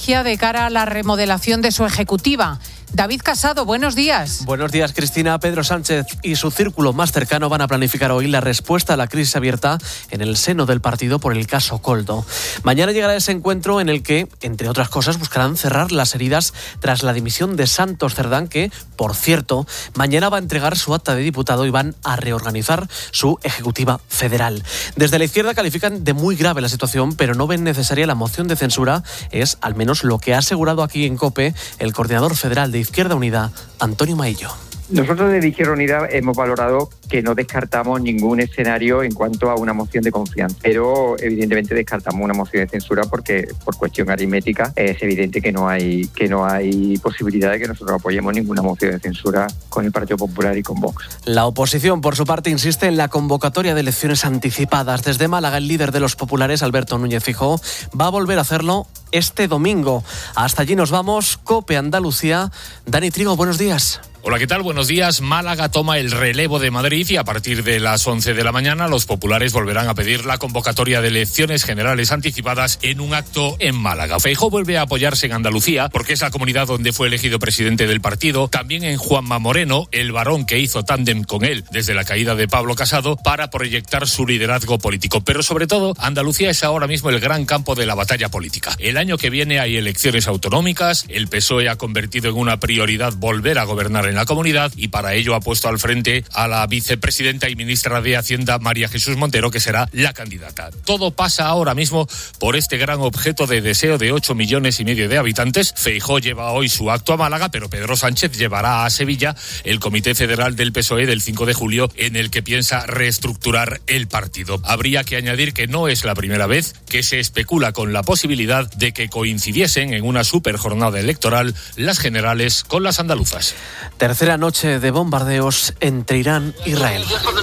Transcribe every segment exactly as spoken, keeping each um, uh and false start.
estrategia de cara a la remodelación de su ejecutiva. David Casado, buenos días. Buenos días, Cristina. Pedro Sánchez y su círculo más cercano van a planificar hoy la respuesta a la crisis abierta en el seno del partido por el caso Koldo. Mañana llegará ese encuentro en el que, entre otras cosas, buscarán cerrar las heridas tras la dimisión de Santos Cerdán, que, por cierto, mañana va a entregar su acta de diputado y van a reorganizar su ejecutiva federal. Desde la izquierda califican de muy grave la situación, pero no ven necesaria la moción de censura. Es al menos lo que ha asegurado aquí en COPE el coordinador federal de Izquierda Unida, Antonio Maillo. Nosotros desde Izquierda Unida hemos valorado que no descartamos ningún escenario en cuanto a una moción de confianza, pero evidentemente descartamos una moción de censura porque por cuestión aritmética es evidente que no hay que no hay posibilidad de que nosotros apoyemos ninguna moción de censura con el Partido Popular y con Vox. La oposición, por su parte, insiste en la convocatoria de elecciones anticipadas. Desde Málaga, el líder de los populares, Alberto Núñez Feijóo, va a volver a hacerlo este domingo. Hasta allí nos vamos. COPE Andalucía. Dani Trigo, buenos días. Hola, ¿qué tal? Buenos días. Málaga toma el relevo de Madrid y a partir de las once de la mañana los populares volverán a pedir la convocatoria de elecciones generales anticipadas en un acto en Málaga. Feijóo vuelve a apoyarse en Andalucía porque es la comunidad donde fue elegido presidente del partido, también en Juanma Moreno, el varón que hizo tándem con él desde la caída de Pablo Casado para proyectar su liderazgo político. Pero sobre todo, Andalucía es ahora mismo el gran campo de la batalla política. El año que viene hay elecciones autonómicas, el P S O E ha convertido en una prioridad volver a gobernar en la comunidad y para ello ha puesto al frente a la vicepresidenta y ministra de Hacienda, María Jesús Montero, que será la candidata. Todo pasa ahora mismo por este gran objeto de deseo de ocho millones y medio de habitantes. Feijóo lleva hoy su acto a Málaga, pero Pedro Sánchez llevará a Sevilla el Comité Federal del P S O E del cinco de julio, en el que piensa reestructurar el partido. Habría que añadir que no es la primera vez que se especula con la posibilidad de que coincidiesen en una superjornada electoral las generales con las andaluzas. Tercera noche de bombardeos entre Irán e Israel.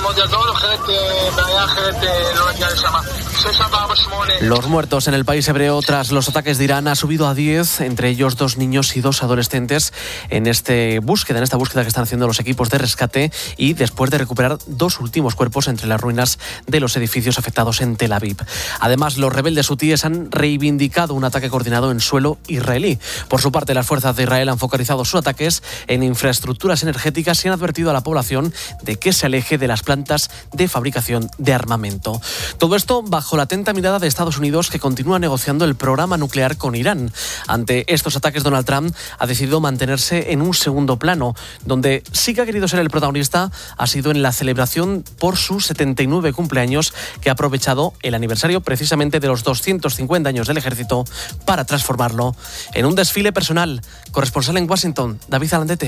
Los muertos en el país hebreo tras los ataques de Irán ha subido a diez, entre ellos dos niños y dos adolescentes, en este búsqueda, en esta búsqueda que están haciendo los equipos de rescate y después de recuperar dos últimos cuerpos entre las ruinas de los edificios afectados en Tel Aviv. Además, los rebeldes hutíes han reivindicado un ataque coordinado en suelo israelí. Por su parte, las fuerzas de Israel han focalizado sus ataques en infraestructuras energéticas y han advertido a la población de que se aleje de las plantas de fabricación de armamento. Todo esto bajo la atenta mirada de Estados Unidos, que continúa negociando el programa nuclear con Irán. Ante estos ataques, Donald Trump ha decidido mantenerse en un segundo plano. Donde sí que ha querido ser el protagonista ha sido en la celebración por sus setenta y nueve cumpleaños, que ha aprovechado el aniversario precisamente de los doscientos cincuenta años del ejército para transformarlo en un desfile personal. Corresponsal en Washington, David Alandete.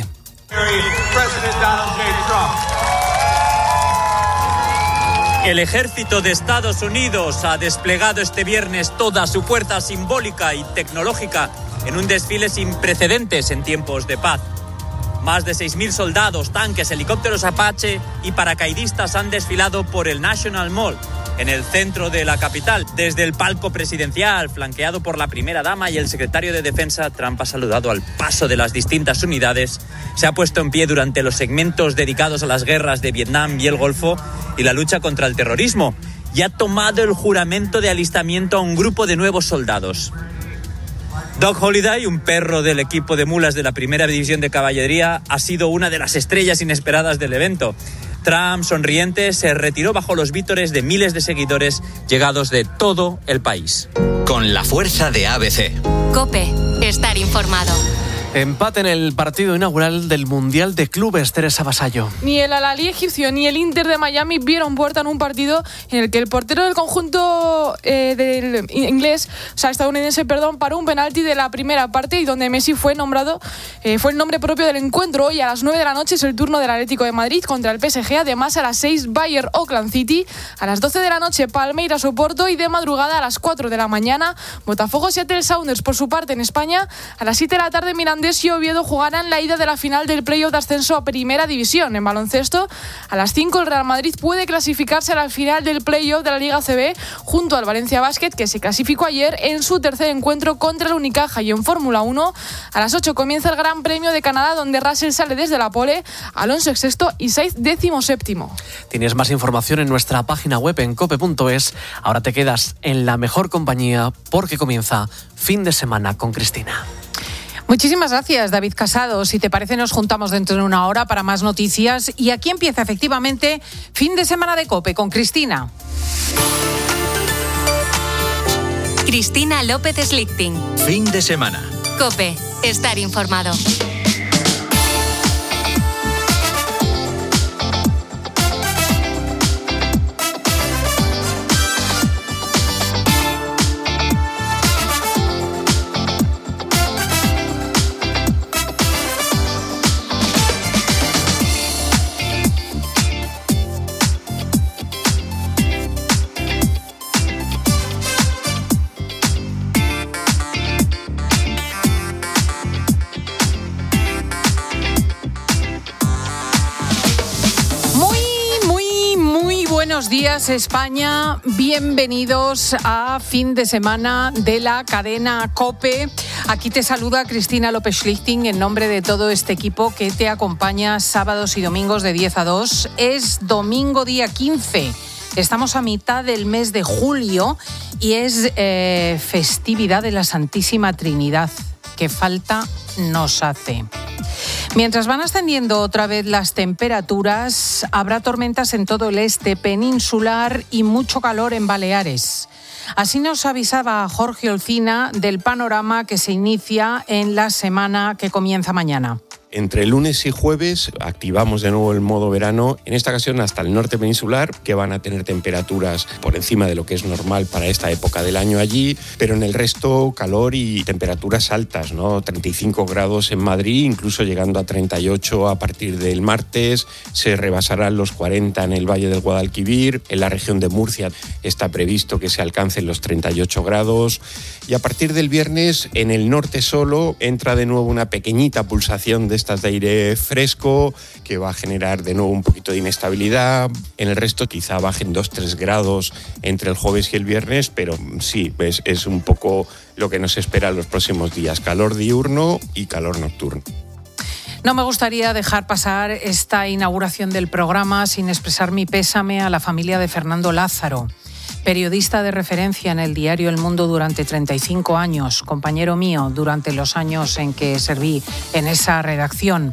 El ejército de Estados Unidos ha desplegado este viernes toda su fuerza simbólica y tecnológica en un desfile sin precedentes en tiempos de paz. Más de seis mil soldados, tanques, helicópteros Apache y paracaidistas han desfilado por el National Mall, en el centro de la capital. Desde el palco presidencial, flanqueado por la primera dama y el secretario de Defensa, Trump ha saludado al paso de las distintas unidades. Se ha puesto en pie durante los segmentos dedicados a las guerras de Vietnam y el Golfo y la lucha contra el terrorismo, y ha tomado el juramento de alistamiento a un grupo de nuevos soldados. Doc Holliday, un perro del equipo de mulas de la primera división de caballería, ha sido una de las estrellas inesperadas del evento. Trump, sonriente, se retiró bajo los vítores de miles de seguidores llegados de todo el país. Con la fuerza de A B C. COPE, estar informado. Empate en el partido inaugural del Mundial de Clubes, Teresa Vasallo. Ni el Al-Ahly egipcio ni el Inter de Miami vieron puerta en un partido en el que el portero del conjunto eh, del inglés, o sea, estadounidense, perdón, paró un penalti de la primera parte y donde Messi fue nombrado, eh, fue el nombre propio del encuentro. Hoy a las nueve de la noche es el turno del Atlético de Madrid contra el P S G. Además, a las seis, Bayern Auckland City. A las doce de la noche, Palmeiras Oporto. Y de madrugada a las cuatro de la mañana, Botafogo Seattle Sounders. Por su parte, en España, a las siete de la tarde, Mirandés Andés y Oviedo jugarán la ida de la final del playoff de ascenso a Primera División. En baloncesto, a las cinco el Real Madrid puede clasificarse a la final del playoff de la Liga A C B junto al Valencia Basket, que se clasificó ayer en su tercer encuentro contra el Unicaja. Y en Fórmula uno, a las ocho comienza el Gran Premio de Canadá, donde Russell sale desde la pole, Alonso es sexto y Sainz décimo séptimo. Tienes más información en nuestra página web en cope punto es. Ahora te quedas en la mejor compañía porque comienza Fin de Semana con Cristina. Muchísimas gracias, David Casado. Si te parece, nos juntamos dentro de una hora para más noticias. Y aquí empieza efectivamente Fin de Semana de COPE con Cristina. Cristina López Slichting. Fin de semana. COPE. Estar informado. Buenos días, España. Bienvenidos a Fin de Semana de la cadena COPE. Aquí te saluda Cristina López Slichting en nombre de todo este equipo que te acompaña sábados y domingos de diez a dos. Es domingo día quince. Estamos a mitad del mes de julio y es eh, festividad de la Santísima Trinidad. Qué falta nos hace. Mientras van ascendiendo otra vez las temperaturas, habrá tormentas en todo el este peninsular y mucho calor en Baleares. Así nos avisaba Jorge Olcina del panorama que se inicia en la semana que comienza mañana. Entre lunes y jueves activamos de nuevo el modo verano, en esta ocasión hasta el norte peninsular, que van a tener temperaturas por encima de lo que es normal para esta época del año allí, pero en el resto calor y temperaturas altas, ¿no? treinta y cinco grados en Madrid, incluso llegando a treinta y ocho a partir del martes, se rebasarán los cuarenta en el Valle del Guadalquivir, en la región de Murcia está previsto que se alcancen los treinta y ocho grados, y a partir del viernes en el norte solo entra de nuevo una pequeñita pulsación de estas de aire fresco que va a generar de nuevo un poquito de inestabilidad. En el resto quizá bajen dos a tres grados entre el jueves y el viernes, pero sí, es, es un poco lo que nos espera en los próximos días. Calor diurno y calor nocturno. No me gustaría dejar pasar esta inauguración del programa sin expresar mi pésame a la familia de Fernando Lázaro, periodista de referencia en el diario El Mundo durante treinta y cinco años, compañero mío durante los años en que serví en esa redacción.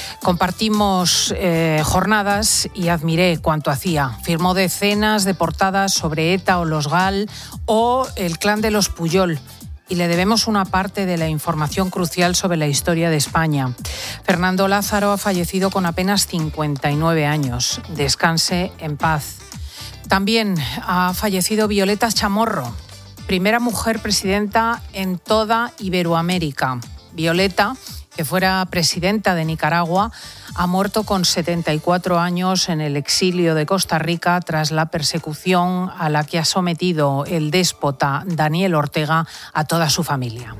Compartimos eh, jornadas y admiré cuanto hacía. Firmó decenas de portadas sobre ETA o los GAL o el clan de los Puyol, y le debemos una parte de la información crucial sobre la historia de España. Fernando Lázaro ha fallecido con apenas cincuenta y nueve años. Descanse en paz. También ha fallecido Violeta Chamorro, primera mujer presidenta en toda Iberoamérica. Violeta, que fuera presidenta de Nicaragua, ha muerto con setenta y cuatro años en el exilio de Costa Rica tras la persecución a la que ha sometido el déspota Daniel Ortega a toda su familia.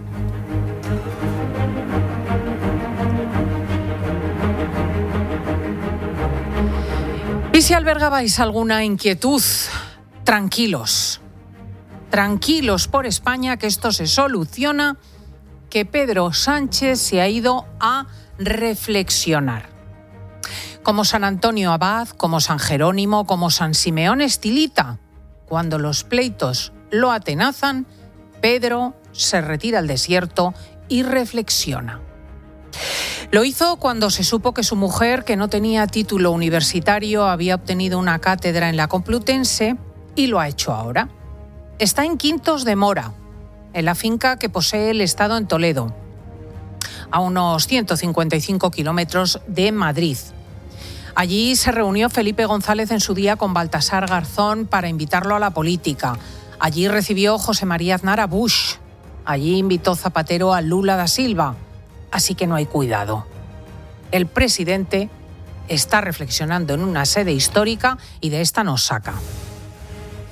Y si albergabais alguna inquietud, tranquilos, tranquilos por España, que esto se soluciona, que Pedro Sánchez se ha ido a reflexionar. Como San Antonio Abad, como San Jerónimo, como San Simeón Estilita, cuando los pleitos lo atenazan, Pedro se retira al desierto y reflexiona. Lo hizo cuando se supo que su mujer, que no tenía título universitario, había obtenido una cátedra en la Complutense, y lo ha hecho ahora. Está en Quintos de Mora, en la finca que posee el Estado en Toledo, a unos ciento cincuenta y cinco kilómetros de Madrid. Allí se reunió Felipe González en su día con Baltasar Garzón para invitarlo a la política. Allí recibió José María Aznar a Bush. Allí invitó Zapatero a Lula da Silva. Así que no hay cuidado. El presidente está reflexionando en una sede histórica y de esta nos saca.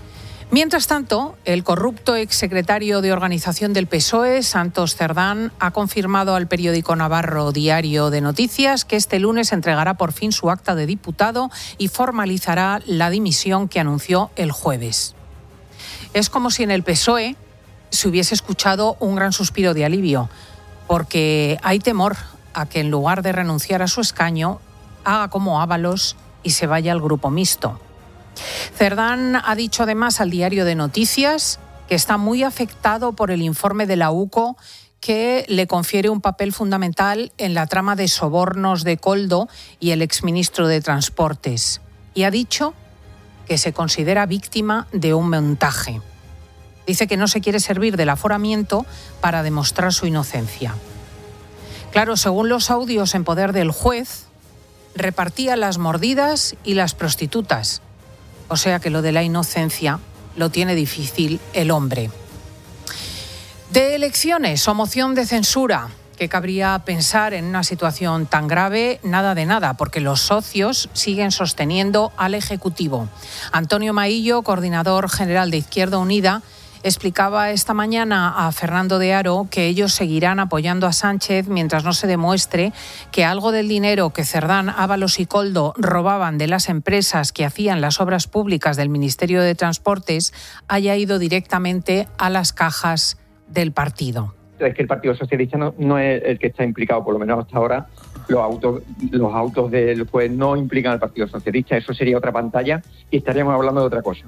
Mientras tanto, el corrupto exsecretario de Organización del P S O E, Santos Cerdán, ha confirmado al periódico navarro Diario de Noticias que este lunes entregará por fin su acta de diputado y formalizará la dimisión que anunció el jueves. Es como si en el P S O E se hubiese escuchado un gran suspiro de alivio, porque hay temor a que en lugar de renunciar a su escaño, haga como Ábalos y se vaya al grupo mixto. Cerdán ha dicho además al Diario de Noticias que está muy afectado por el informe de la U C O que le confiere un papel fundamental en la trama de sobornos de Koldo y el exministro de Transportes. Y ha dicho que se considera víctima de un montaje. Dice que no se quiere servir del aforamiento para demostrar su inocencia. Claro, según los audios en poder del juez, repartía las mordidas y las prostitutas. O sea que lo de la inocencia lo tiene difícil el hombre. De elecciones o moción de censura, que cabría pensar en una situación tan grave, nada de nada, porque los socios siguen sosteniendo al Ejecutivo. Antonio Maillo, coordinador general de Izquierda Unida, explicaba esta mañana a Fernando de Aro que ellos seguirán apoyando a Sánchez mientras no se demuestre que algo del dinero que Cerdán, Ábalos y Koldo robaban de las empresas que hacían las obras públicas del Ministerio de Transportes haya ido directamente a las cajas del partido. Es que el Partido Socialista no, no es el que está implicado, por lo menos hasta ahora. Los autos, los autos del juez no implican al Partido Socialista. Eso sería otra pantalla y estaríamos hablando de otra cosa.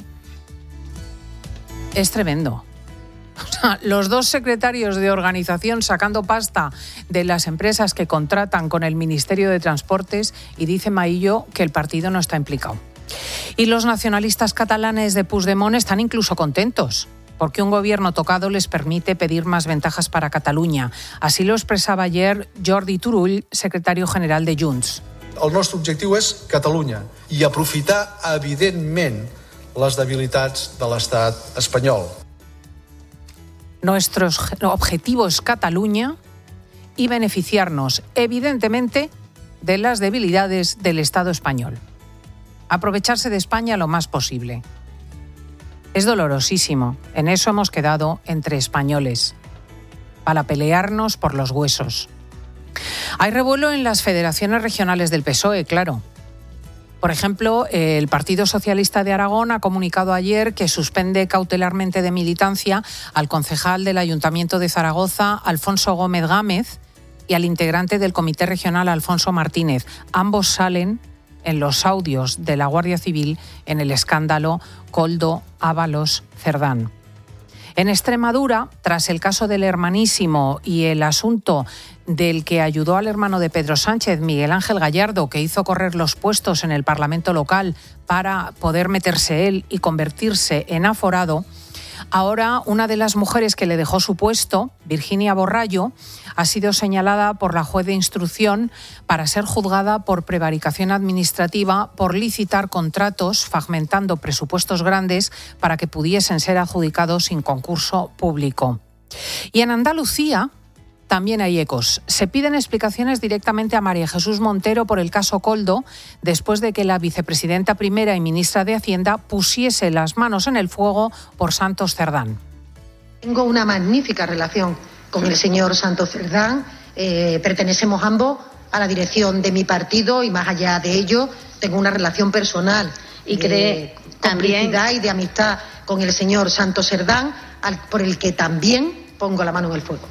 Es tremendo. O sea, los dos secretarios de organización sacando pasta de las empresas que contratan con el Ministerio de Transportes y dice Maillo que el partido no está implicado. Y los nacionalistas catalanes de Puigdemont están incluso contentos porque un gobierno tocado les permite pedir más ventajas para Catalunya. Así lo expresaba ayer Jordi Turull, secretario general de Junts. El nostre objectiu és Catalunya i aprofitar, evidentment, les debilitats de l'estat espanyol. Nuestro objetivo es Cataluña y beneficiarnos, evidentemente, de las debilidades del Estado español. Aprovecharse de España lo más posible. Es dolorosísimo. En eso hemos quedado entre españoles, para pelearnos por los huesos. Hay revuelo en las federaciones regionales del P S O E, claro. Por ejemplo, el Partido Socialista de Aragón ha comunicado ayer que suspende cautelarmente de militancia al concejal del Ayuntamiento de Zaragoza, Alfonso Gómez Gámez, y al integrante del Comité Regional, Alfonso Martínez. Ambos salen en los audios de la Guardia Civil en el escándalo Koldo Ábalos Cerdán. En Extremadura, tras el caso del Hermanísimo y el asunto del que ayudó al hermano de Pedro Sánchez, Miguel Ángel Gallardo, que hizo correr los puestos en el Parlamento local para poder meterse él y convertirse en aforado, ahora una de las mujeres que le dejó su puesto, Virginia Borrallo, ha sido señalada por la juez de instrucción para ser juzgada por prevaricación administrativa por licitar contratos fragmentando presupuestos grandes para que pudiesen ser adjudicados sin concurso público. Y en Andalucía también hay ecos. Se piden explicaciones directamente a María Jesús Montero por el caso Koldo, después de que la vicepresidenta primera y ministra de Hacienda pusiese las manos en el fuego por Santos Cerdán. Tengo una magnífica relación con el señor Santos Cerdán. Eh, pertenecemos ambos a la dirección de mi partido y más allá de ello tengo una relación personal y de complicidad y de amistad con el señor Santos Cerdán, al, por el que también pongo la mano en el fuego.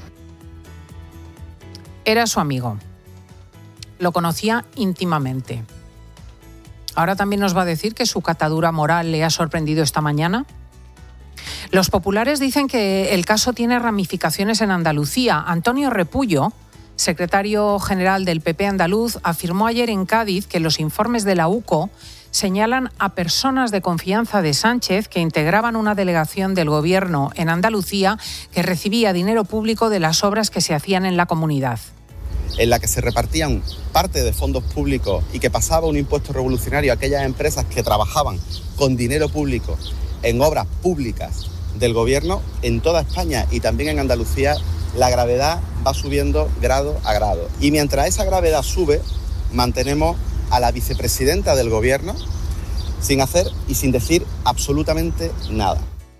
Era su amigo. Lo conocía íntimamente. Ahora también nos va a decir que su catadura moral le ha sorprendido esta mañana. Los populares dicen que el caso tiene ramificaciones en Andalucía. Antonio Repullo, secretario general del P P andaluz, afirmó ayer en Cádiz que los informes de la U C O señalan a personas de confianza de Sánchez que integraban una delegación del gobierno en Andalucía que recibía dinero público de las obras que se hacían en la comunidad. En la que se repartían parte de fondos públicos y que pasaba un impuesto revolucionario a aquellas empresas que trabajaban con dinero público en obras públicas del gobierno en toda España y también en Andalucía, la gravedad va subiendo grado a grado. Y mientras esa gravedad sube, mantenemos a la vicepresidenta del gobierno sin hacer y sin decir absolutamente nada.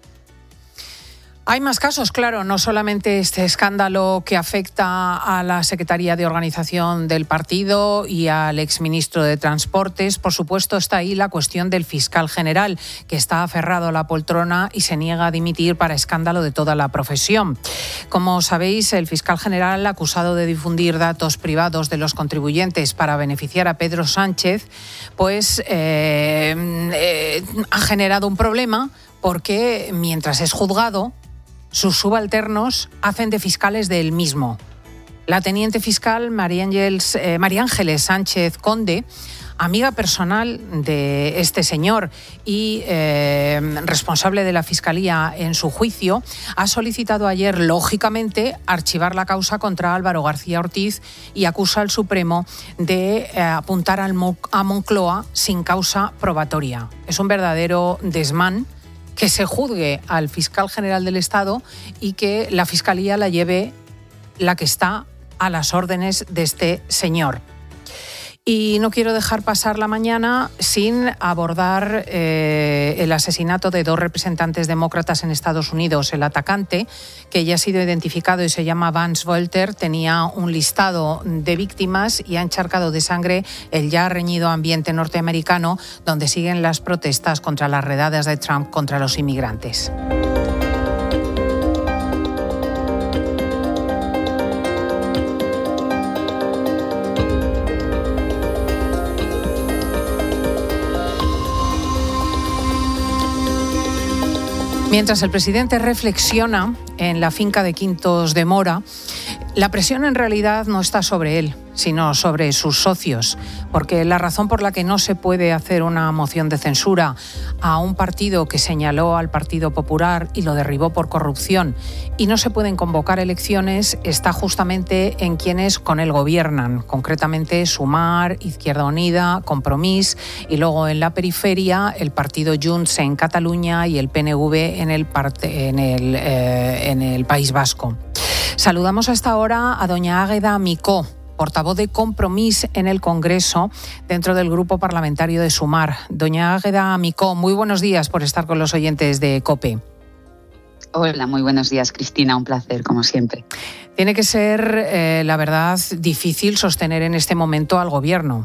Hay más casos, claro, no solamente este escándalo que afecta a la Secretaría de Organización del partido y al exministro de Transportes. Por supuesto, está ahí la cuestión del fiscal general, que está aferrado a la poltrona y se niega a dimitir para escándalo de toda la profesión. Como sabéis, el fiscal general, acusado de difundir datos privados de los contribuyentes para beneficiar a Pedro Sánchez, pues eh, eh, ha generado un problema porque mientras es juzgado, sus subalternos hacen de fiscales de él mismo. La teniente fiscal María Ángeles, eh, María Ángeles Sánchez Conde, amiga personal de este señor y eh, responsable de la Fiscalía en su juicio, ha solicitado ayer, lógicamente, archivar la causa contra Álvaro García Ortiz y acusa al Supremo de eh, apuntar al Mo- a Moncloa sin causa probatoria. Es un verdadero desmán que se juzgue al fiscal general del Estado y que la Fiscalía la lleve la que está a las órdenes de este señor. Y no quiero dejar pasar la mañana sin abordar eh, el asesinato de dos representantes demócratas en Estados Unidos. El atacante, que ya ha sido identificado y se llama Vance Volter, tenía un listado de víctimas y ha encharcado de sangre el ya reñido ambiente norteamericano, donde siguen las protestas contra las redadas de Trump contra los inmigrantes. Mientras el presidente reflexiona en la finca de Quintos de Mora, la presión en realidad no está sobre él, sino sobre sus socios, porque la razón por la que no se puede hacer una moción de censura a un partido que señaló al Partido Popular y lo derribó por corrupción y no se pueden convocar elecciones está justamente en quienes con él gobiernan, concretamente Sumar, Izquierda Unida, Compromís y luego en la periferia el partido Junts en Cataluña y el P N V en el, parte, en el, eh, en el País Vasco. Saludamos a esta hora a doña Águeda Micó, portavoz de Compromís en el Congreso, dentro del grupo parlamentario de Sumar. Doña Águeda Micó, muy buenos días por estar con los oyentes de COPE. Hola, muy buenos días, Cristina, un placer, como siempre. Tiene que ser, eh, la verdad, difícil sostener en este momento al Gobierno.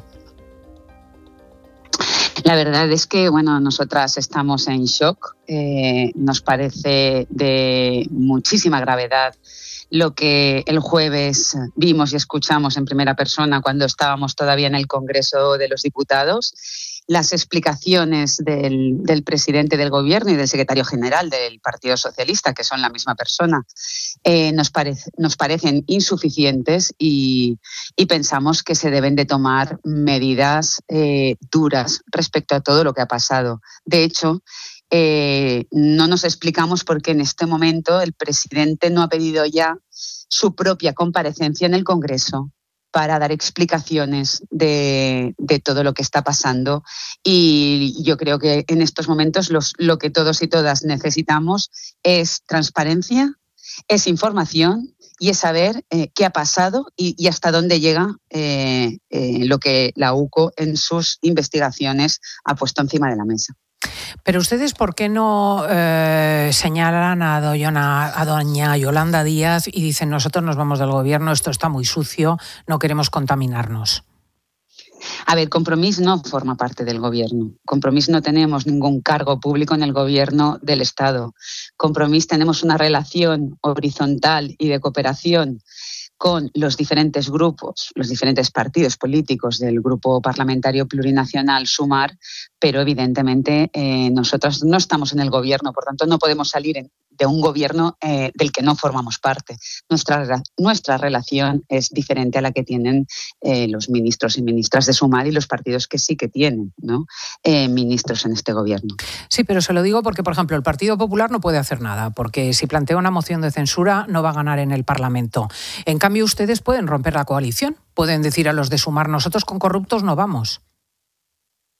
La verdad es que, bueno, nosotras estamos en shock. Eh, nos parece de muchísima gravedad lo que el jueves vimos y escuchamos en primera persona cuando estábamos todavía en el Congreso de los Diputados. Las explicaciones del, del presidente del Gobierno y del secretario general del Partido Socialista, que son la misma persona, eh, nos, parece, nos parecen insuficientes y, y pensamos que se deben de tomar medidas eh, duras respecto a todo lo que ha pasado. De hecho, Eh, no nos explicamos por qué en este momento el presidente no ha pedido ya su propia comparecencia en el Congreso para dar explicaciones de, de todo lo que está pasando. Y yo creo que en estos momentos los, lo que todos y todas necesitamos es transparencia, es información y es saber eh, qué ha pasado y, y hasta dónde llega eh, eh, lo que la U C O en sus investigaciones ha puesto encima de la mesa. Pero ustedes, ¿por qué no eh, señalan a doña, a doña Yolanda Díaz y dicen nosotros nos vamos del Gobierno, esto está muy sucio, no queremos contaminarnos? A ver, Compromís no forma parte del Gobierno. Compromís no tenemos ningún cargo público en el Gobierno del Estado. Compromís tenemos una relación horizontal y de cooperación con los diferentes grupos, los diferentes partidos políticos del Grupo Parlamentario Plurinacional Sumar, pero evidentemente eh, nosotros no estamos en el Gobierno, por tanto no podemos salir en, de un Gobierno eh, del que no formamos parte. Nuestra, nuestra relación es diferente a la que tienen eh, los ministros y ministras de Sumar y los partidos que sí que tienen, ¿no? eh, ministros en este Gobierno. Sí, pero se lo digo porque, por ejemplo, el Partido Popular no puede hacer nada, porque si plantea una moción de censura no va a ganar en el Parlamento. En cambio, ustedes pueden romper la coalición, pueden decir a los de Sumar, nosotros con corruptos no vamos.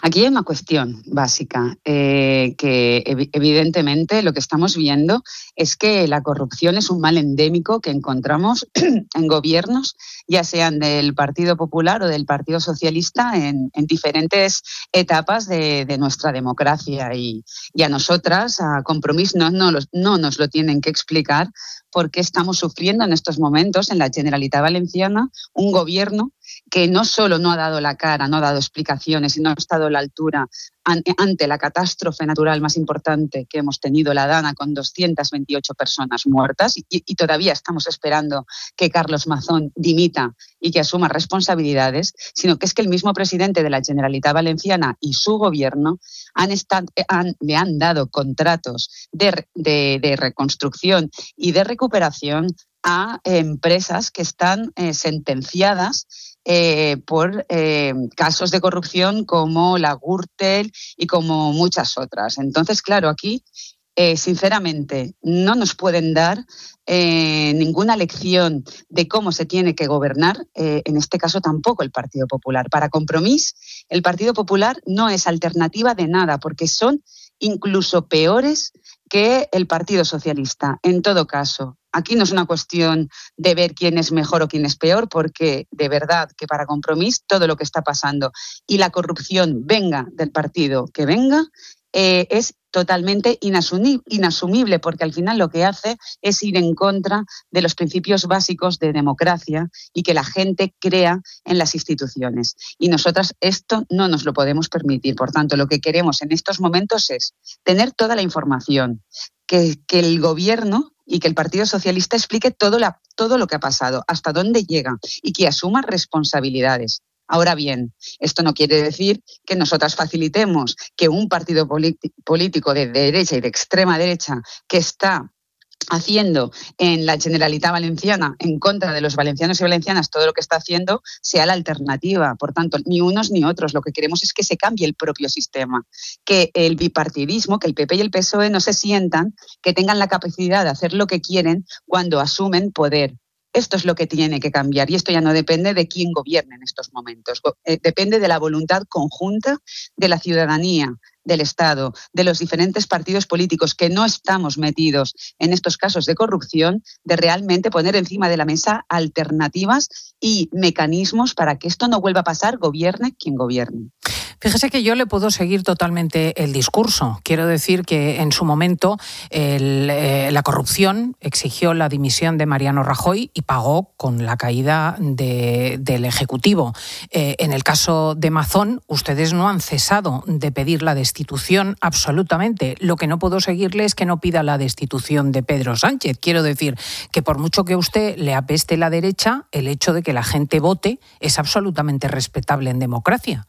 Aquí hay una cuestión básica, eh, que ev- evidentemente lo que estamos viendo es que la corrupción es un mal endémico que encontramos en gobiernos, ya sean del Partido Popular o del Partido Socialista, en, en diferentes etapas de, de nuestra democracia. Y, y a nosotras, a Compromís, no, no, los, no nos lo tienen que explicar, porque estamos sufriendo en estos momentos en la Generalitat Valenciana un gobierno que no solo no ha dado la cara, no ha dado explicaciones y no ha estado a la altura ante la catástrofe natural más importante que hemos tenido, la Dana, con doscientas veintiocho personas muertas, y, y todavía estamos esperando que Carlos Mazón dimita y que asuma responsabilidades, sino que es que el mismo presidente de la Generalitat Valenciana y su gobierno han estado, han, le han dado contratos de, de, de reconstrucción y de recuperación a empresas que están eh, sentenciadas eh, por eh, casos de corrupción como la Gürtel y como muchas otras. Entonces, claro, aquí, eh, sinceramente, no nos pueden dar eh, ninguna lección de cómo se tiene que gobernar, eh, en este caso tampoco el Partido Popular. Para Compromís, el Partido Popular no es alternativa de nada, porque son incluso peores que el Partido Socialista. En todo caso, aquí no es una cuestión de ver quién es mejor o quién es peor, porque de verdad que para Compromís todo lo que está pasando y la corrupción venga del partido que venga, eh, es totalmente inasumi- inasumible, porque al final lo que hace es ir en contra de los principios básicos de democracia y que la gente crea en las instituciones. Y nosotras esto no nos lo podemos permitir. Por tanto, lo que queremos en estos momentos es tener toda la información, que, que el gobierno y que el Partido Socialista explique todo, la, todo lo que ha pasado, hasta dónde llega, y que asuma responsabilidades. Ahora bien, esto no quiere decir que nosotras facilitemos que un partido político de derecha y de extrema derecha que está haciendo en la Generalitat Valenciana en contra de los valencianos y valencianas todo lo que está haciendo sea la alternativa. Por tanto, ni unos ni otros. Lo que queremos es que se cambie el propio sistema, que el bipartidismo, que el P P y el P S O E no se sientan, que tengan la capacidad de hacer lo que quieren cuando asumen poder. Esto es lo que tiene que cambiar, y esto ya no depende de quién gobierne en estos momentos. Eh, depende de la voluntad conjunta de la ciudadanía, del Estado, de los diferentes partidos políticos que no estamos metidos en estos casos de corrupción, de realmente poner encima de la mesa alternativas y mecanismos para que esto no vuelva a pasar, gobierne quien gobierne. Fíjese que yo le puedo seguir totalmente el discurso. Quiero decir que en su momento el, eh, la corrupción exigió la dimisión de Mariano Rajoy y pagó con la caída de, del Ejecutivo. Eh, en el caso de Mazón, ustedes no han cesado de pedir la destitución absolutamente. Lo que no puedo seguirle es que no pida la destitución de Pedro Sánchez. Quiero decir que por mucho que a usted le apeste la derecha, el hecho de que la gente vote es absolutamente respetable en democracia.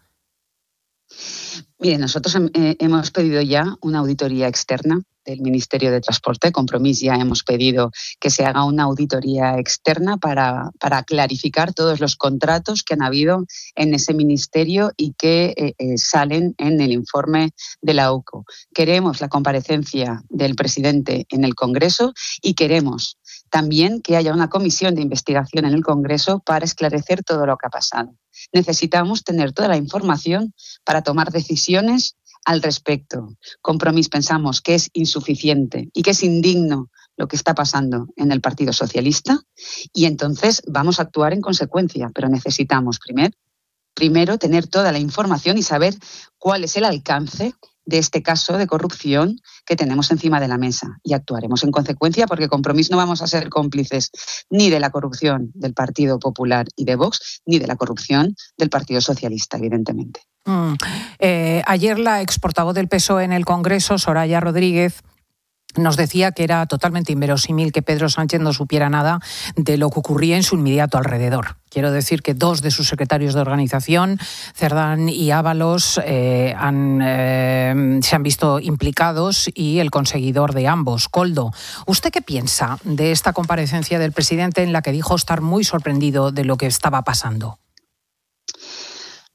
Bien, nosotros eh, hemos pedido ya una auditoría externa del Ministerio de Transporte. Compromís ya hemos pedido que se haga una auditoría externa para, para clarificar todos los contratos que han habido en ese ministerio y que eh, eh, salen en el informe de la U C O. Queremos la comparecencia del presidente en el Congreso y queremos también que haya una comisión de investigación en el Congreso para esclarecer todo lo que ha pasado. Necesitamos tener toda la información para tomar decisiones al respecto. Compromís pensamos que es insuficiente y que es indigno lo que está pasando en el Partido Socialista, y entonces vamos a actuar en consecuencia, pero necesitamos primer, primero tener toda la información y saber cuál es el alcance de este caso de corrupción que tenemos encima de la mesa, y actuaremos en consecuencia, porque Compromís no vamos a ser cómplices ni de la corrupción del Partido Popular y de Vox, ni de la corrupción del Partido Socialista, evidentemente. Mm. Eh, ayer la exportavoz del P S O E en el Congreso, Soraya Rodríguez, nos decía que era totalmente inverosímil que Pedro Sánchez no supiera nada de lo que ocurría en su inmediato alrededor. Quiero decir que dos de sus secretarios de organización, Cerdán y Ábalos, eh, han, eh, se han visto implicados, y el conseguidor de ambos, Koldo. ¿Usted qué piensa de esta comparecencia del presidente en la que dijo estar muy sorprendido de lo que estaba pasando?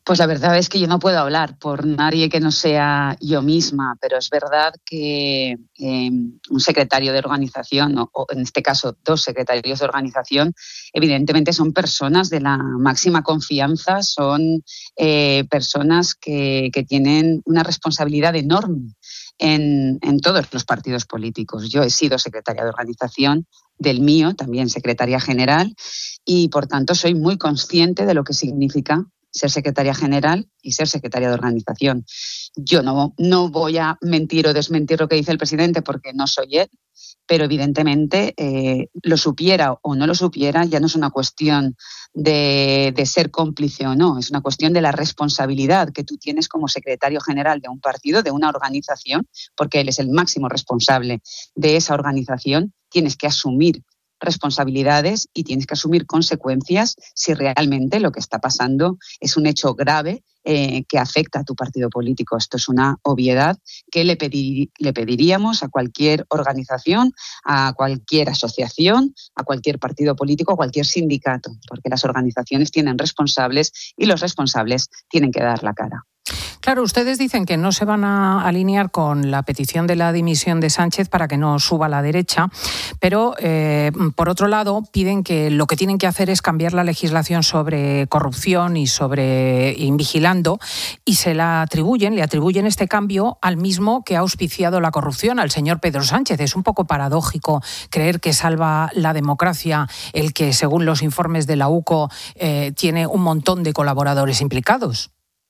Pues la verdad es que yo no puedo hablar por nadie que no sea yo misma, pero es verdad que eh, un secretario de organización, o, o en este caso dos secretarios de organización, evidentemente son personas de la máxima confianza, son eh, personas que, que tienen una responsabilidad enorme en, en todos los partidos políticos. Yo he sido secretaria de organización del mío, también secretaria general, y por tanto soy muy consciente de lo que significa ser secretaria general y ser secretaria de organización. Yo no, no voy a mentir o desmentir lo que dice el presidente porque no soy él, pero evidentemente eh, lo supiera o no lo supiera ya no es una cuestión de, de ser cómplice o no, es una cuestión de la responsabilidad que tú tienes como secretario general de un partido, de una organización, porque él es el máximo responsable de esa organización. Tienes que asumir responsabilidades y tienes que asumir consecuencias si realmente lo que está pasando es un hecho grave eh, que afecta a tu partido político. Esto es una obviedad que le, pedir, le pediríamos a cualquier organización, a cualquier asociación, a cualquier partido político, a cualquier sindicato, porque las organizaciones tienen responsables y los responsables tienen que dar la cara. Claro, ustedes dicen que no se van a alinear con la petición de la dimisión de Sánchez para que no suba a la derecha, pero eh, por otro lado piden que lo que tienen que hacer es cambiar la legislación sobre corrupción y sobre Invigilando, y se la atribuyen, le atribuyen este cambio al mismo que ha auspiciado la corrupción, al señor Pedro Sánchez. Es un poco paradójico creer que salva la democracia el que, según los informes de la U C O, eh, tiene un montón de colaboradores implicados.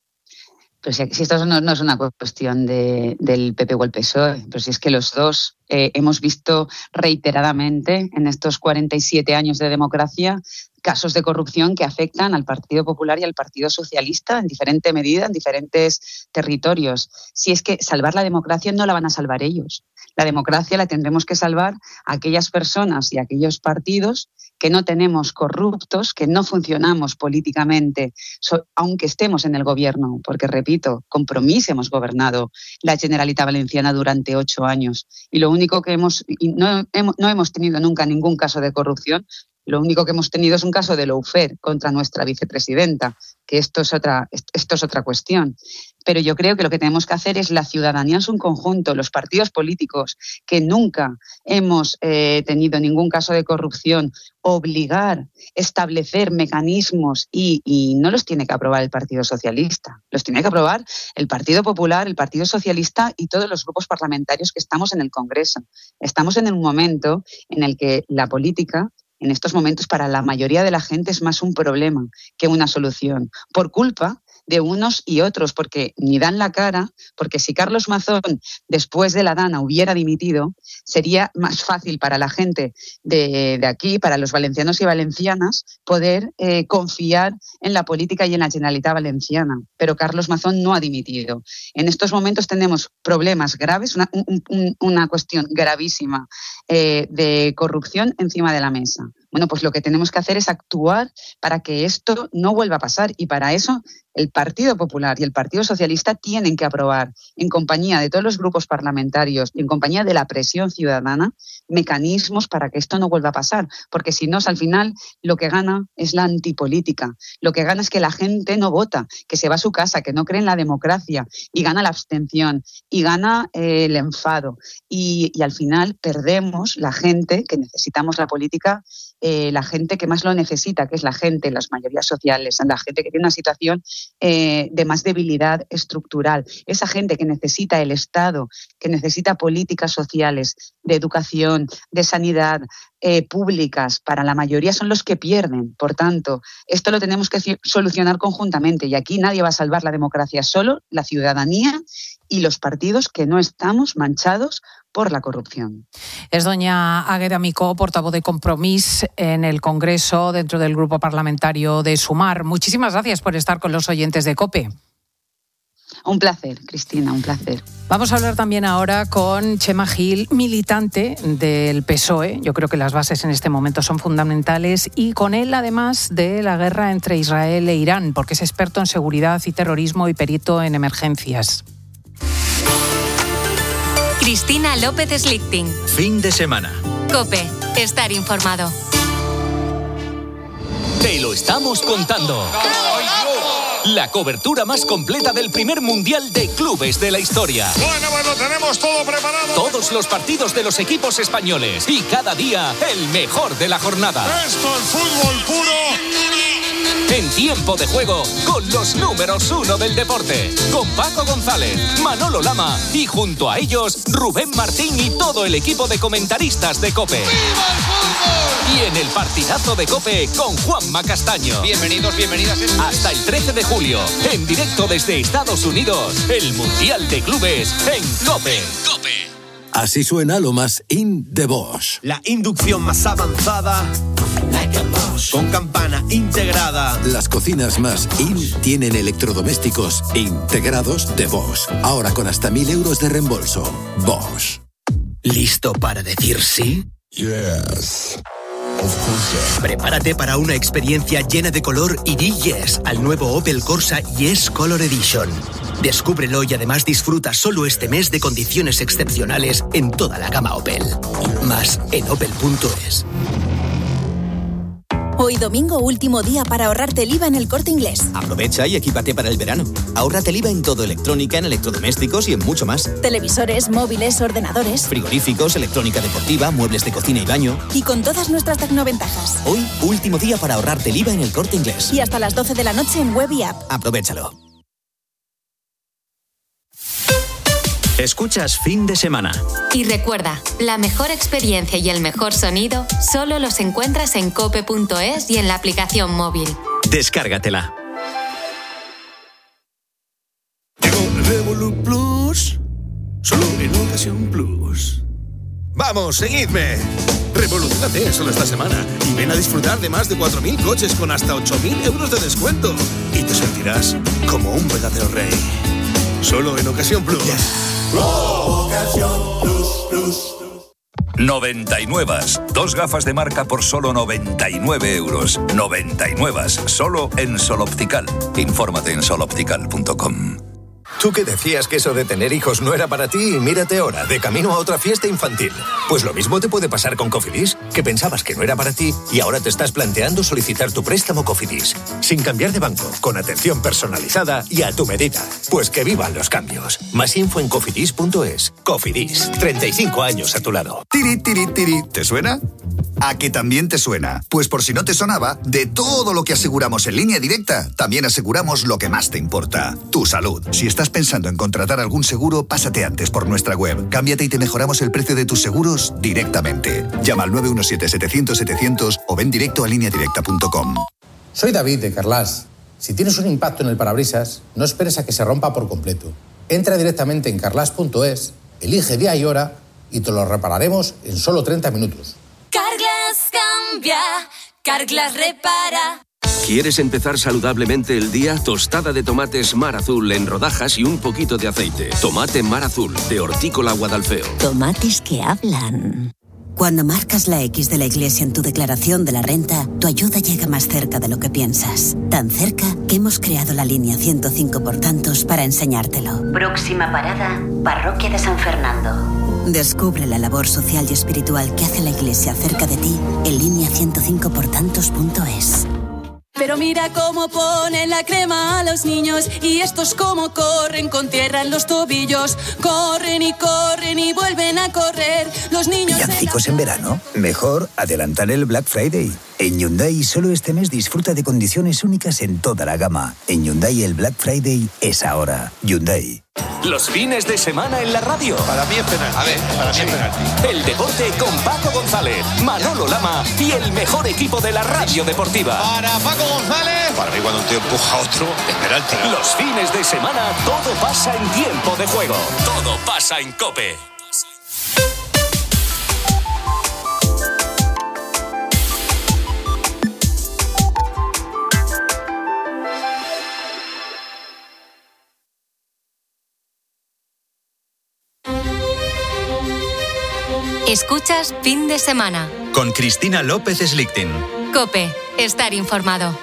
Pero si, si esto no, no es una cuestión de, del P P o el P S O E, pero si es que los dos eh, hemos visto reiteradamente en estos cuarenta y siete años de democracia casos de corrupción que afectan al Partido Popular y al Partido Socialista en diferente medida, en diferentes territorios. Si es que salvar la democracia no la van a salvar ellos. La democracia la tendremos que salvar a aquellas personas y a aquellos partidos que no tenemos corruptos, que no funcionamos políticamente, so, aunque estemos en el gobierno, porque, repito, Compromís hemos gobernado la Generalitat Valenciana durante ocho años y lo único que hemos, y no, hemos, no hemos tenido nunca ningún caso de corrupción. Lo único que hemos tenido es un caso de lawfare contra nuestra vicepresidenta, que esto es otra, esto es otra cuestión. Pero yo creo que lo que tenemos que hacer es la ciudadanía en su conjunto, los partidos políticos que nunca hemos eh, tenido ningún caso de corrupción, obligar, establecer mecanismos y, y no los tiene que aprobar el Partido Socialista, los tiene que aprobar el Partido Popular, el Partido Socialista y todos los grupos parlamentarios que estamos en el Congreso. Estamos en un momento en el que la política, en estos momentos, para la mayoría de la gente es más un problema que una solución, por culpa de unos y otros, porque ni dan la cara, porque si Carlos Mazón, después de la Dana, hubiera dimitido, sería más fácil para la gente de, de aquí, para los valencianos y valencianas, poder eh, confiar en la política y en la Generalitat Valenciana. Pero Carlos Mazón no ha dimitido. En estos momentos tenemos problemas graves, una, un, un, una cuestión gravísima eh, de corrupción encima de la mesa. Bueno, pues lo que tenemos que hacer es actuar para que esto no vuelva a pasar, y para eso el Partido Popular y el Partido Socialista tienen que aprobar, en compañía de todos los grupos parlamentarios y en compañía de la presión ciudadana, mecanismos para que esto no vuelva a pasar, porque si no, al final lo que gana es la antipolítica, lo que gana es que la gente no vota, que se va a su casa, que no cree en la democracia, y gana la abstención y gana eh, el enfado, y, y al final perdemos la gente que necesitamos la política. Eh, la gente que más lo necesita, que es la gente, las mayorías sociales, la gente que tiene una situación eh, de más debilidad estructural, esa gente que necesita el Estado, que necesita políticas sociales, de educación, de sanidad, eh, públicas, para la mayoría son los que pierden. Por tanto, esto lo tenemos que solucionar conjuntamente, y aquí nadie va a salvar la democracia, solo la ciudadanía y los partidos que no estamos manchados por la corrupción. Es doña Águeda Micó, portavoz de Compromís en el Congreso, dentro del grupo parlamentario de Sumar. Muchísimas gracias por estar con los oyentes de COPE. Un placer, Cristina, un placer. Vamos a hablar también ahora con Chema Gil, militante del P S O E. Yo creo que las bases en este momento son fundamentales, y con él, además, de la guerra entre Israel e Irán, porque es experto en seguridad y terrorismo y perito en emergencias. Cristina López Slichting. Fin de semana. COPE. Estar informado. Te lo estamos contando. la cobertura más completa del primer Mundial de Clubes de la historia. Bueno, bueno, tenemos todo preparado. Todos los partidos de los equipos españoles y cada día el mejor de la jornada. Esto es fútbol puro. En Tiempo de Juego, con los números uno del deporte, con Paco González, Manolo Lama y junto a ellos, Rubén Martín y todo el equipo de comentaristas de COPE. ¡Viva el fútbol! Y en el partidazo de COPE con Juanma Castaño. Bienvenidos, bienvenidas. Hasta el trece de julio, en directo desde Estados Unidos, el Mundial de Clubes en COPE. Así suena lo más in de Bosch. La inducción más avanzada, con campana integrada. Las cocinas más in tienen electrodomésticos integrados de Bosch. Ahora con hasta mil euros de reembolso. Bosch. ¿Listo para decir sí? Yes. Prepárate para una experiencia llena de color y di yes al nuevo Opel Corsa Yes Color Edition. Descúbrelo y además disfruta solo este mes de condiciones excepcionales en toda la gama Opel. Más en opel punto es. Hoy domingo, último día para ahorrarte el I V A en El Corte Inglés. Aprovecha y equípate para el verano. Ahórrate el I V A en todo electrónica, en electrodomésticos y en mucho más. Televisores, móviles, ordenadores. Frigoríficos, electrónica deportiva, muebles de cocina y baño. Y con todas nuestras tecnoventajas. Hoy, último día para ahorrarte el I V A en El Corte Inglés. Y hasta las doce de la noche en web y app. Aprovéchalo. Escuchas Fin de Semana. Y recuerda, la mejor experiencia y el mejor sonido solo los encuentras en cope punto es y en la aplicación móvil. Descárgatela. Llegó Revolut Plus, solo en Ocasión Plus. ¡Vamos, seguidme! Revolucionate solo esta semana y ven a disfrutar de más de cuatro mil coches con hasta ocho mil euros de descuento. Y te sentirás como un verdadero rey. Solo en Ocasión Plus. Yeah. Ocasión Plus, Plus. noventa y nueve. Dos gafas de marca por solo noventa y nueve euros. noventa y nueve. Solo en Sol Optical. Infórmate en sol optical punto com. Tú que decías que eso de tener hijos no era para ti y mírate ahora, de camino a otra fiesta infantil. Pues lo mismo te puede pasar con Cofidis, que pensabas que no era para ti y ahora te estás planteando solicitar tu préstamo Cofidis. Sin cambiar de banco, con atención personalizada y a tu medida. Pues que vivan los cambios. Más info en cofidis punto es. Cofidis, treinta y cinco años a tu lado. Tiri, tiri, tiri. ¿Te suena? ¿A que también te suena? Pues por si no te sonaba, de todo lo que aseguramos en Línea Directa, también aseguramos lo que más te importa, tu salud. Si estás pensando en contratar algún seguro, pásate antes por nuestra web. Cámbiate y te mejoramos el precio de tus seguros directamente. Llama al nueve uno siete, setecientos, setecientos o ven directo a línea directa punto com. Soy David de Carlas. Si tienes un impacto en el parabrisas, no esperes a que se rompa por completo. Entra directamente en carlas punto es, elige día y hora y te lo repararemos en solo treinta minutos. Carglass cambia, Carglass repara. ¿Quieres empezar saludablemente el día? Tostada de tomates Mar Azul en rodajas y un poquito de aceite. Tomate Mar Azul, de Hortícola Guadalfeo. Tomates que hablan. Cuando marcas la X de la Iglesia en tu declaración de la renta, tu ayuda llega más cerca de lo que piensas. Tan cerca que hemos creado la línea ciento cinco por tantos para enseñártelo. Próxima parada, Parroquia de San Fernando. Descubre la labor social y espiritual que hace la Iglesia cerca de ti en línea ciento cinco por tantos punto es. Pero mira cómo ponen la crema a los niños y estos cómo corren con tierra en los tobillos. Corren y corren y vuelven a correr. Los niños... ¿Villancicos en verano? Mejor adelantar el Black Friday. En Hyundai solo este mes disfruta de condiciones únicas en toda la gama. En Hyundai el Black Friday es ahora. Hyundai. Los fines de semana en la radio. Para mí es penalti. A ver, para mí es penalti. El deporte con Paco González, Manolo Lama y el mejor equipo de la radio deportiva. Para Paco González. Para mí cuando un tío empuja a otro, es penalti. Los fines de semana todo pasa en Tiempo de Juego. Todo pasa en COPE. Escuchas Fin de Semana. Con Cristina López Slichting. COPE. Estar informado.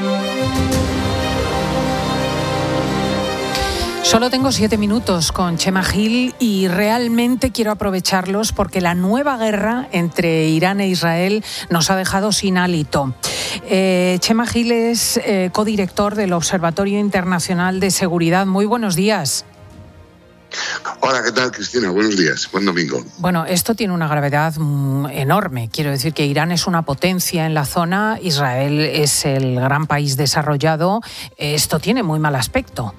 Solo tengo siete minutos con Chema Gil y realmente quiero aprovecharlos porque la nueva guerra entre Irán e Israel nos ha dejado sin hálito. Eh, Chema Giles, eh, codirector del Observatorio Internacional de Seguridad. Muy buenos días. Hola, ¿qué tal, Cristina? Buenos días, buen domingo. Bueno, esto tiene una gravedad mm, enorme. Quiero decir que Irán es una potencia en la zona, Israel es el gran país desarrollado. Esto tiene muy mal aspecto.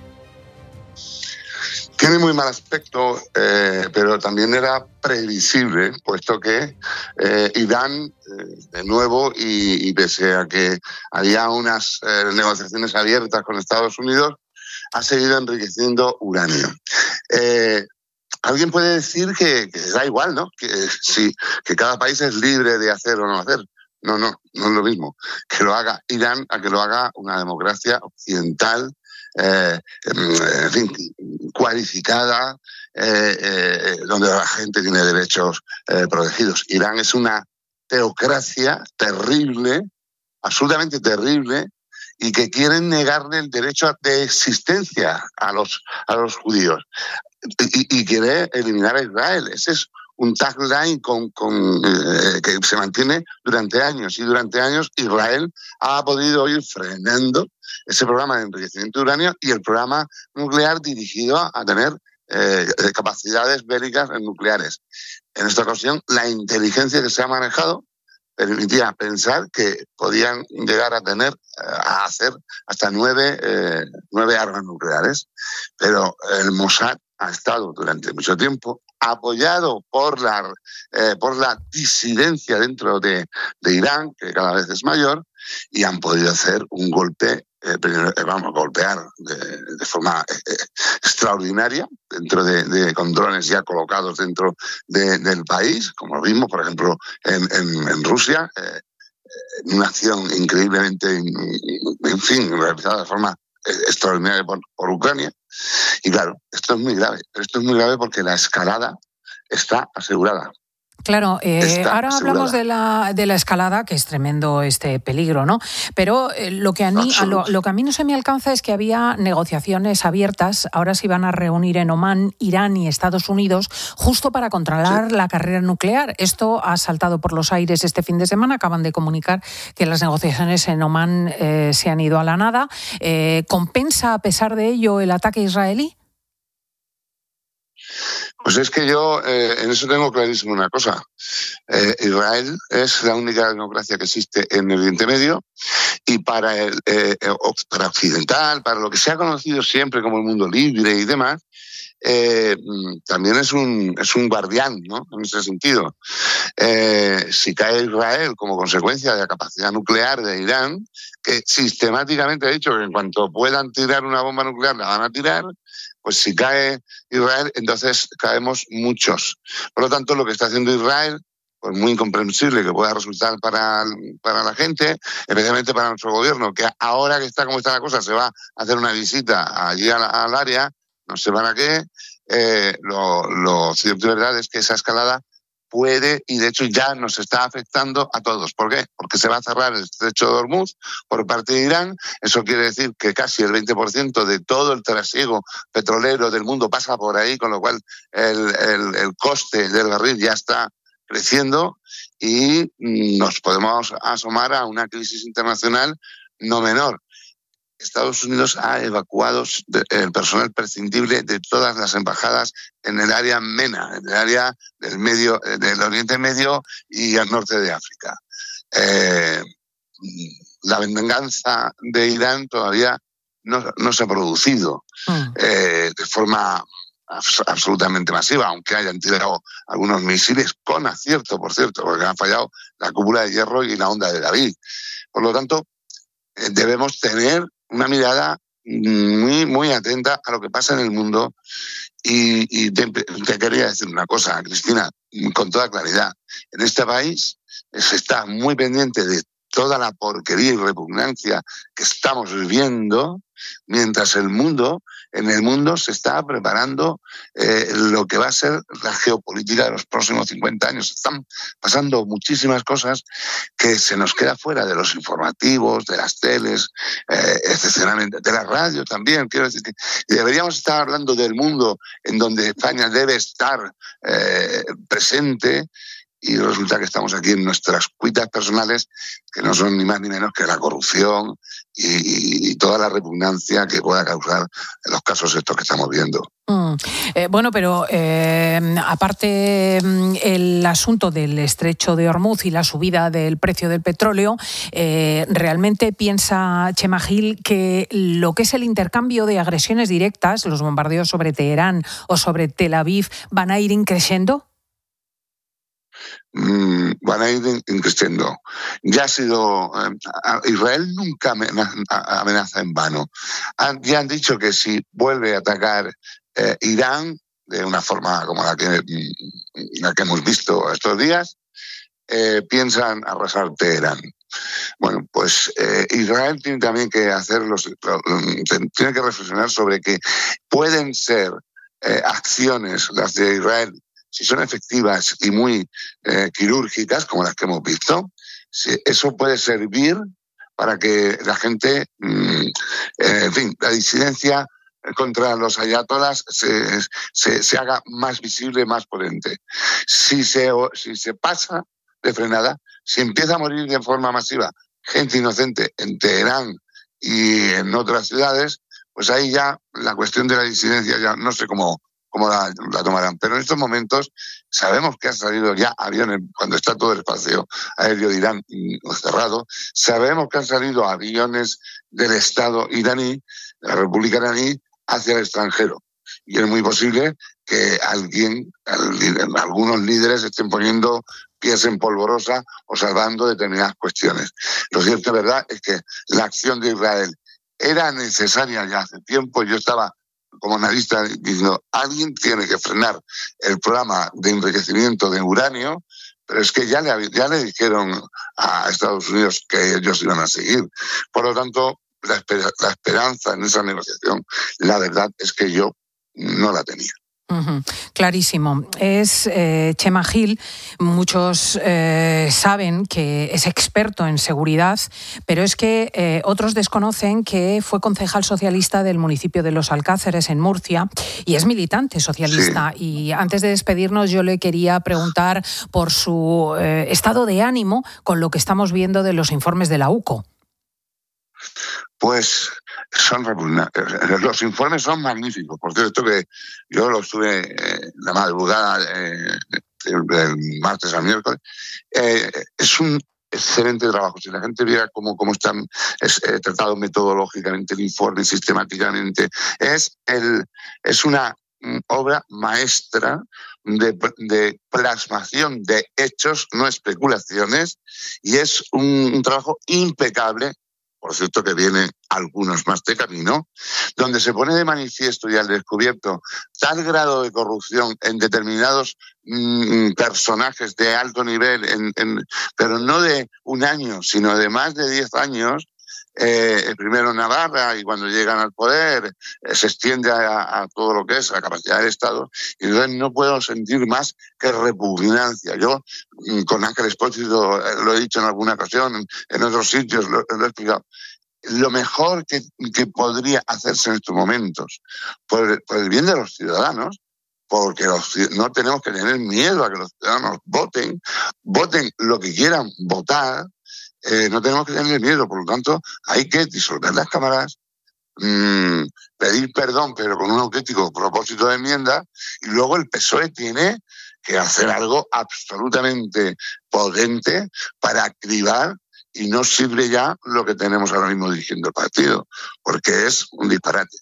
Tiene muy mal aspecto, eh, pero también era previsible, puesto que eh, Irán, eh, de nuevo, y, y pese a que había unas eh, negociaciones abiertas con Estados Unidos, ha seguido enriqueciendo uranio. Eh, Alguien puede decir que, que da igual, ¿no? Que, sí, que cada país es libre de hacer o no hacer. No, no, no es lo mismo que lo haga Irán a que lo haga una democracia occidental, eh, en fin, cualificada, eh, eh, donde la gente tiene derechos eh, protegidos. Irán es una teocracia terrible, absolutamente terrible, y que quieren negarle el derecho de existencia a los, a los judíos. Y, y quiere eliminar a Israel. Ese es un tagline con, con, eh, que se mantiene durante años. Y durante años Israel ha podido ir frenando ese programa de enriquecimiento de uranio y el programa nuclear dirigido a, a tener eh, capacidades bélicas nucleares. En esta ocasión, la inteligencia que se ha manejado permitía pensar que podían llegar a tener, a hacer hasta nueve, eh, nueve armas nucleares. Pero el Mossad ha estado durante mucho tiempo apoyado por la, eh, por la disidencia dentro de, de Irán, que cada vez es mayor, y han podido hacer un golpe, eh, vamos, golpear de, de forma eh, extraordinaria dentro de, de con drones ya colocados dentro de, del país, como lo vimos, por ejemplo, en, en, en Rusia, eh, en una acción increíblemente, en fin, realizada de forma extraordinaria por, por Ucrania. Y claro, esto es muy grave, pero esto es muy grave porque la escalada está asegurada. Claro, eh, ahora asegurada. hablamos de la, de la escalada, que es tremendo este peligro, ¿no? Pero eh, lo, que a mí, a lo, lo que a mí no se me alcanza es que había negociaciones abiertas, ahora se iban a reunir en Omán, Irán y Estados Unidos, justo para controlar sí. la carrera nuclear. Esto ha saltado por los aires este fin de semana, acaban de comunicar que las negociaciones en Omán eh, se han ido a la nada. Eh, ¿Compensa, a pesar de ello, el ataque israelí? Pues es que yo eh, en eso tengo clarísimo una cosa. Eh, Israel es la única democracia que existe en el Oriente Medio y para el eh, para occidental, para lo que se ha conocido siempre como el mundo libre y demás, eh, también es un es un guardián, ¿no? En ese sentido. Eh, si cae Israel como consecuencia de la capacidad nuclear de Irán, que sistemáticamente ha dicho que en cuanto puedan tirar una bomba nuclear la van a tirar, pues si cae Israel, entonces caemos muchos. Por lo tanto, lo que está haciendo Israel, pues muy incomprensible que pueda resultar para, para la gente, especialmente para nuestro gobierno, que ahora que está como está la cosa, se va a hacer una visita allí al, al área, no sé para qué, eh, lo, lo cierto y verdad es que esa escalada puede, y de hecho ya nos está afectando a todos. ¿Por qué? Porque se va a cerrar el estrecho de Hormuz por parte de Irán. Eso quiere decir que casi el veinte por ciento de todo el trasiego petrolero del mundo pasa por ahí, con lo cual el, el, el coste del barril ya está creciendo y nos podemos asomar a una crisis internacional no menor. Estados Unidos ha evacuado el personal prescindible de todas las embajadas en el área MENA, en el área del medio, del Oriente Medio y al norte de África. Eh, la venganza de Irán todavía no, no se ha producido mm. eh, de forma abs- absolutamente masiva, aunque hayan tirado algunos misiles con acierto, por cierto, porque han fallado la cúpula de hierro y la onda de David. Por lo tanto, eh, debemos tener una mirada muy, muy atenta a lo que pasa en el mundo. Y, y te, te quería decir una cosa, Cristina, con toda claridad. En este país se está muy pendiente de toda la porquería y repugnancia que estamos viviendo, mientras el mundo, en el mundo se está preparando eh, lo que va a ser la geopolítica de los próximos cincuenta años. Están pasando muchísimas cosas que se nos queda fuera de los informativos, de las teles, eh, excepcionalmente, de la radio también. Quiero decir que deberíamos estar hablando del mundo en donde España debe estar eh, presente. y resulta que estamos aquí en nuestras cuitas personales, que no son ni más ni menos que la corrupción y, y toda la repugnancia que pueda causar en los casos estos que estamos viendo. Mm. Eh, bueno, pero eh, aparte el asunto del estrecho de Hormuz y la subida del precio del petróleo, eh, ¿realmente piensa Chema Gil que lo que es el intercambio de agresiones directas, los bombardeos sobre Teherán o sobre Tel Aviv, van a ir increciendo? Mm, van a ir increciendo. Ya ha sido... Eh, Israel nunca amenaza, amenaza en vano. Han, ya han dicho que si vuelve a atacar eh, Irán de una forma como la que, la que hemos visto estos días, eh, piensan arrasar Teherán. Bueno, pues eh, Israel tiene también que hacer los, tiene que reflexionar sobre que pueden ser eh, acciones, las de Israel, si son efectivas y muy eh, quirúrgicas, como las que hemos visto, si eso puede servir para que la gente, mmm, eh, en fin, la disidencia contra los ayatolás se, se, se haga más visible, más potente. Si se, si se pasa de frenada, si empieza a morir de forma masiva gente inocente en Teherán y en otras ciudades, pues ahí ya la cuestión de la disidencia ya no sé cómo, cómo la, la tomarán. Pero en estos momentos sabemos que han salido ya aviones, cuando está todo el espacio aéreo de Irán cerrado, sabemos que han salido aviones del Estado iraní, de la República iraní, hacia el extranjero. Y es muy posible que alguien, algunos líderes estén poniendo pies en polvorosa o salvando determinadas cuestiones. Lo cierto, verdad, es que la acción de Israel era necesaria ya hace tiempo. Yo estaba como analista diciendo, alguien tiene que frenar el programa de enriquecimiento de uranio, pero es que ya le, ya le dijeron a Estados Unidos que ellos iban a seguir. Por lo tanto, la, esper- la esperanza en esa negociación, la verdad es que yo no la tenía. Uh-huh. Clarísimo. Es eh, Chema Gil. Muchos eh, saben que es experto en seguridad, pero es que eh, otros desconocen que fue concejal socialista del municipio de Los Alcázares, en Murcia, y es militante socialista. Sí. Y antes de despedirnos, yo le quería preguntar por su eh, estado de ánimo con lo que estamos viendo de los informes de la U C O. Pues son repugnantes. Los informes son magníficos. Por cierto, que yo los tuve eh, la madrugada eh, del martes al miércoles. Eh, es un excelente trabajo. Si la gente viera cómo, cómo están es, eh, tratado metodológicamente el informe, sistemáticamente, es, el, es una obra maestra de, de plasmación de hechos, no especulaciones, y es un, un trabajo impecable. Por cierto, que vienen algunos más de camino, donde se pone de manifiesto y al descubierto tal grado de corrupción en determinados mmm, personajes de alto nivel, en, en, pero no de un año, sino de más de diez años. Eh, primero en Navarra, y cuando llegan al poder eh, se extiende a, a todo lo que es la capacidad del Estado, y entonces no puedo sentir más que repugnancia. Yo con Ángel Expósito eh, lo he dicho en alguna ocasión, en, en otros sitios lo, lo he explicado. Lo mejor que, que podría hacerse en estos momentos por el, por el bien de los ciudadanos, porque los, no tenemos que tener miedo a que los ciudadanos voten, voten lo que quieran votar. Eh, no tenemos que tener miedo, por lo tanto, hay que disolver las cámaras, mmm, pedir perdón, pero con un auténtico propósito de enmienda, y luego el P S O E tiene que hacer algo absolutamente potente para activar, y no sirve ya lo que tenemos ahora mismo dirigiendo el partido, porque es un disparate.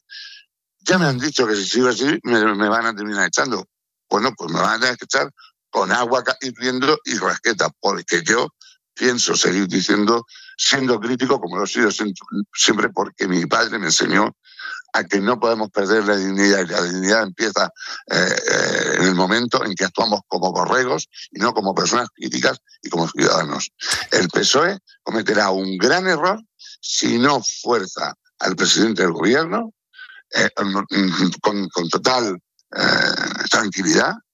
Ya me han dicho que si sigo así me, me van a terminar echando. Bueno, pues me van a tener que echar con agua hirviendo y rasqueta, porque yo pienso seguir diciendo, siendo crítico, como lo he sido siempre, porque mi padre me enseñó a que no podemos perder la dignidad, y la dignidad empieza eh, eh, en el momento en que actuamos como borregos y no como personas críticas y como ciudadanos. El P S O E cometerá un gran error si no fuerza al presidente del gobierno eh, con, con total eh, tranquilidad,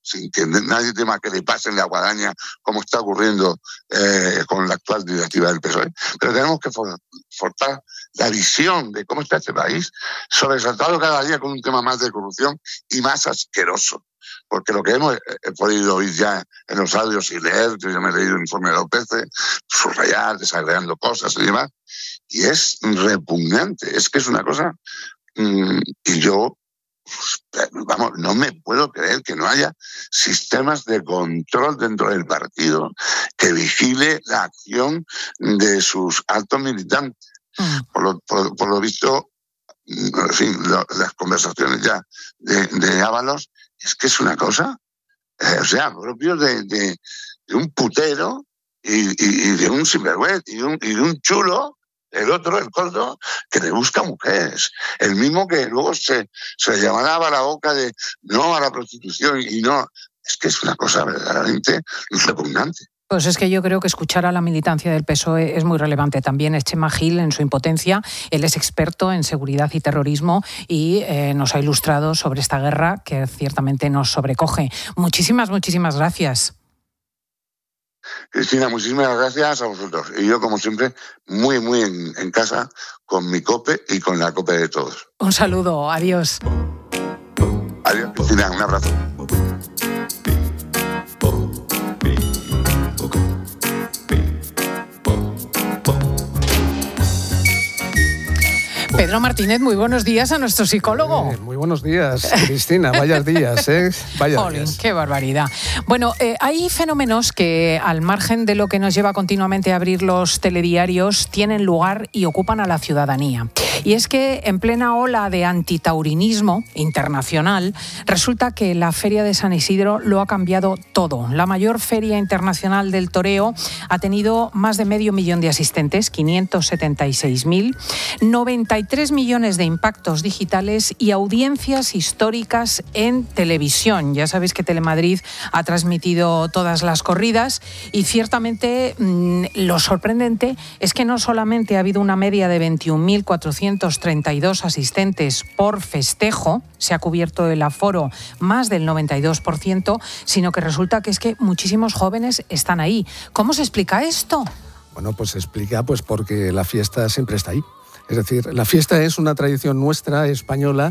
sin que nadie tema que le pasen la guadaña, como está ocurriendo eh, con la actual directiva del P S O E. Pero tenemos que for- forzar la visión de cómo está este país, sobresaltado cada día con un tema más de corrupción y más asqueroso. Porque lo que hemos he podido oír ya en los audios y leer, yo ya me he leído el informe de la O P C, subrayar, desagregando cosas y demás, y es repugnante, es que es una cosa, mmm, y yo, vamos, no me puedo creer que no haya sistemas de control dentro del partido que vigile la acción de sus altos militantes. Por lo, por, por lo visto, en fin, lo, las conversaciones ya de, de Ábalos, es que es una cosa, eh, o sea, propio de, de, de un putero y, y, y de un sinvergüenza y, un, y de un chulo, el otro, el coldo, que le busca mujeres. El mismo que luego se, se le llamaba la boca de no a la prostitución y no. Es que es una cosa verdaderamente repugnante. Pues es que yo creo que escuchar a la militancia del P S O E es muy relevante. También es Chema Gil en su impotencia. Él es experto en seguridad y terrorismo y eh, nos ha ilustrado sobre esta guerra que ciertamente nos sobrecoge. Muchísimas, muchísimas gracias. Cristina, muchísimas gracias a vosotros. Y yo, como siempre, muy, muy en, en casa con mi COPE y con la COPE de todos. Un saludo. Adiós. Adiós, Cristina. Un abrazo. Pedro Martínez, muy buenos días a nuestro psicólogo. Eh, muy buenos días, Cristina. Vayas días, ¿eh? Vaya Jolín, días. Qué barbaridad. Bueno, eh, hay fenómenos que, al margen de lo que nos lleva continuamente a abrir los telediarios, tienen lugar y ocupan a la ciudadanía. Y es que, en plena ola de antitaurinismo internacional, resulta que la Feria de San Isidro lo ha cambiado todo. La mayor feria internacional del toreo ha tenido más de medio millón de asistentes, quinientos setenta y seis mil, noventa y tres millones de impactos digitales y audiencias históricas en televisión. Ya sabéis que Telemadrid ha transmitido todas las corridas y ciertamente mmm, lo sorprendente es que no solamente ha habido una media de veintiún mil cuatrocientos treinta y dos asistentes por festejo, se ha cubierto el aforo más del noventa y dos por ciento, sino que resulta que es que muchísimos jóvenes están ahí. ¿Cómo se explica esto? Bueno, pues se explica pues porque la fiesta siempre está ahí. Es decir, la fiesta es una tradición nuestra, española,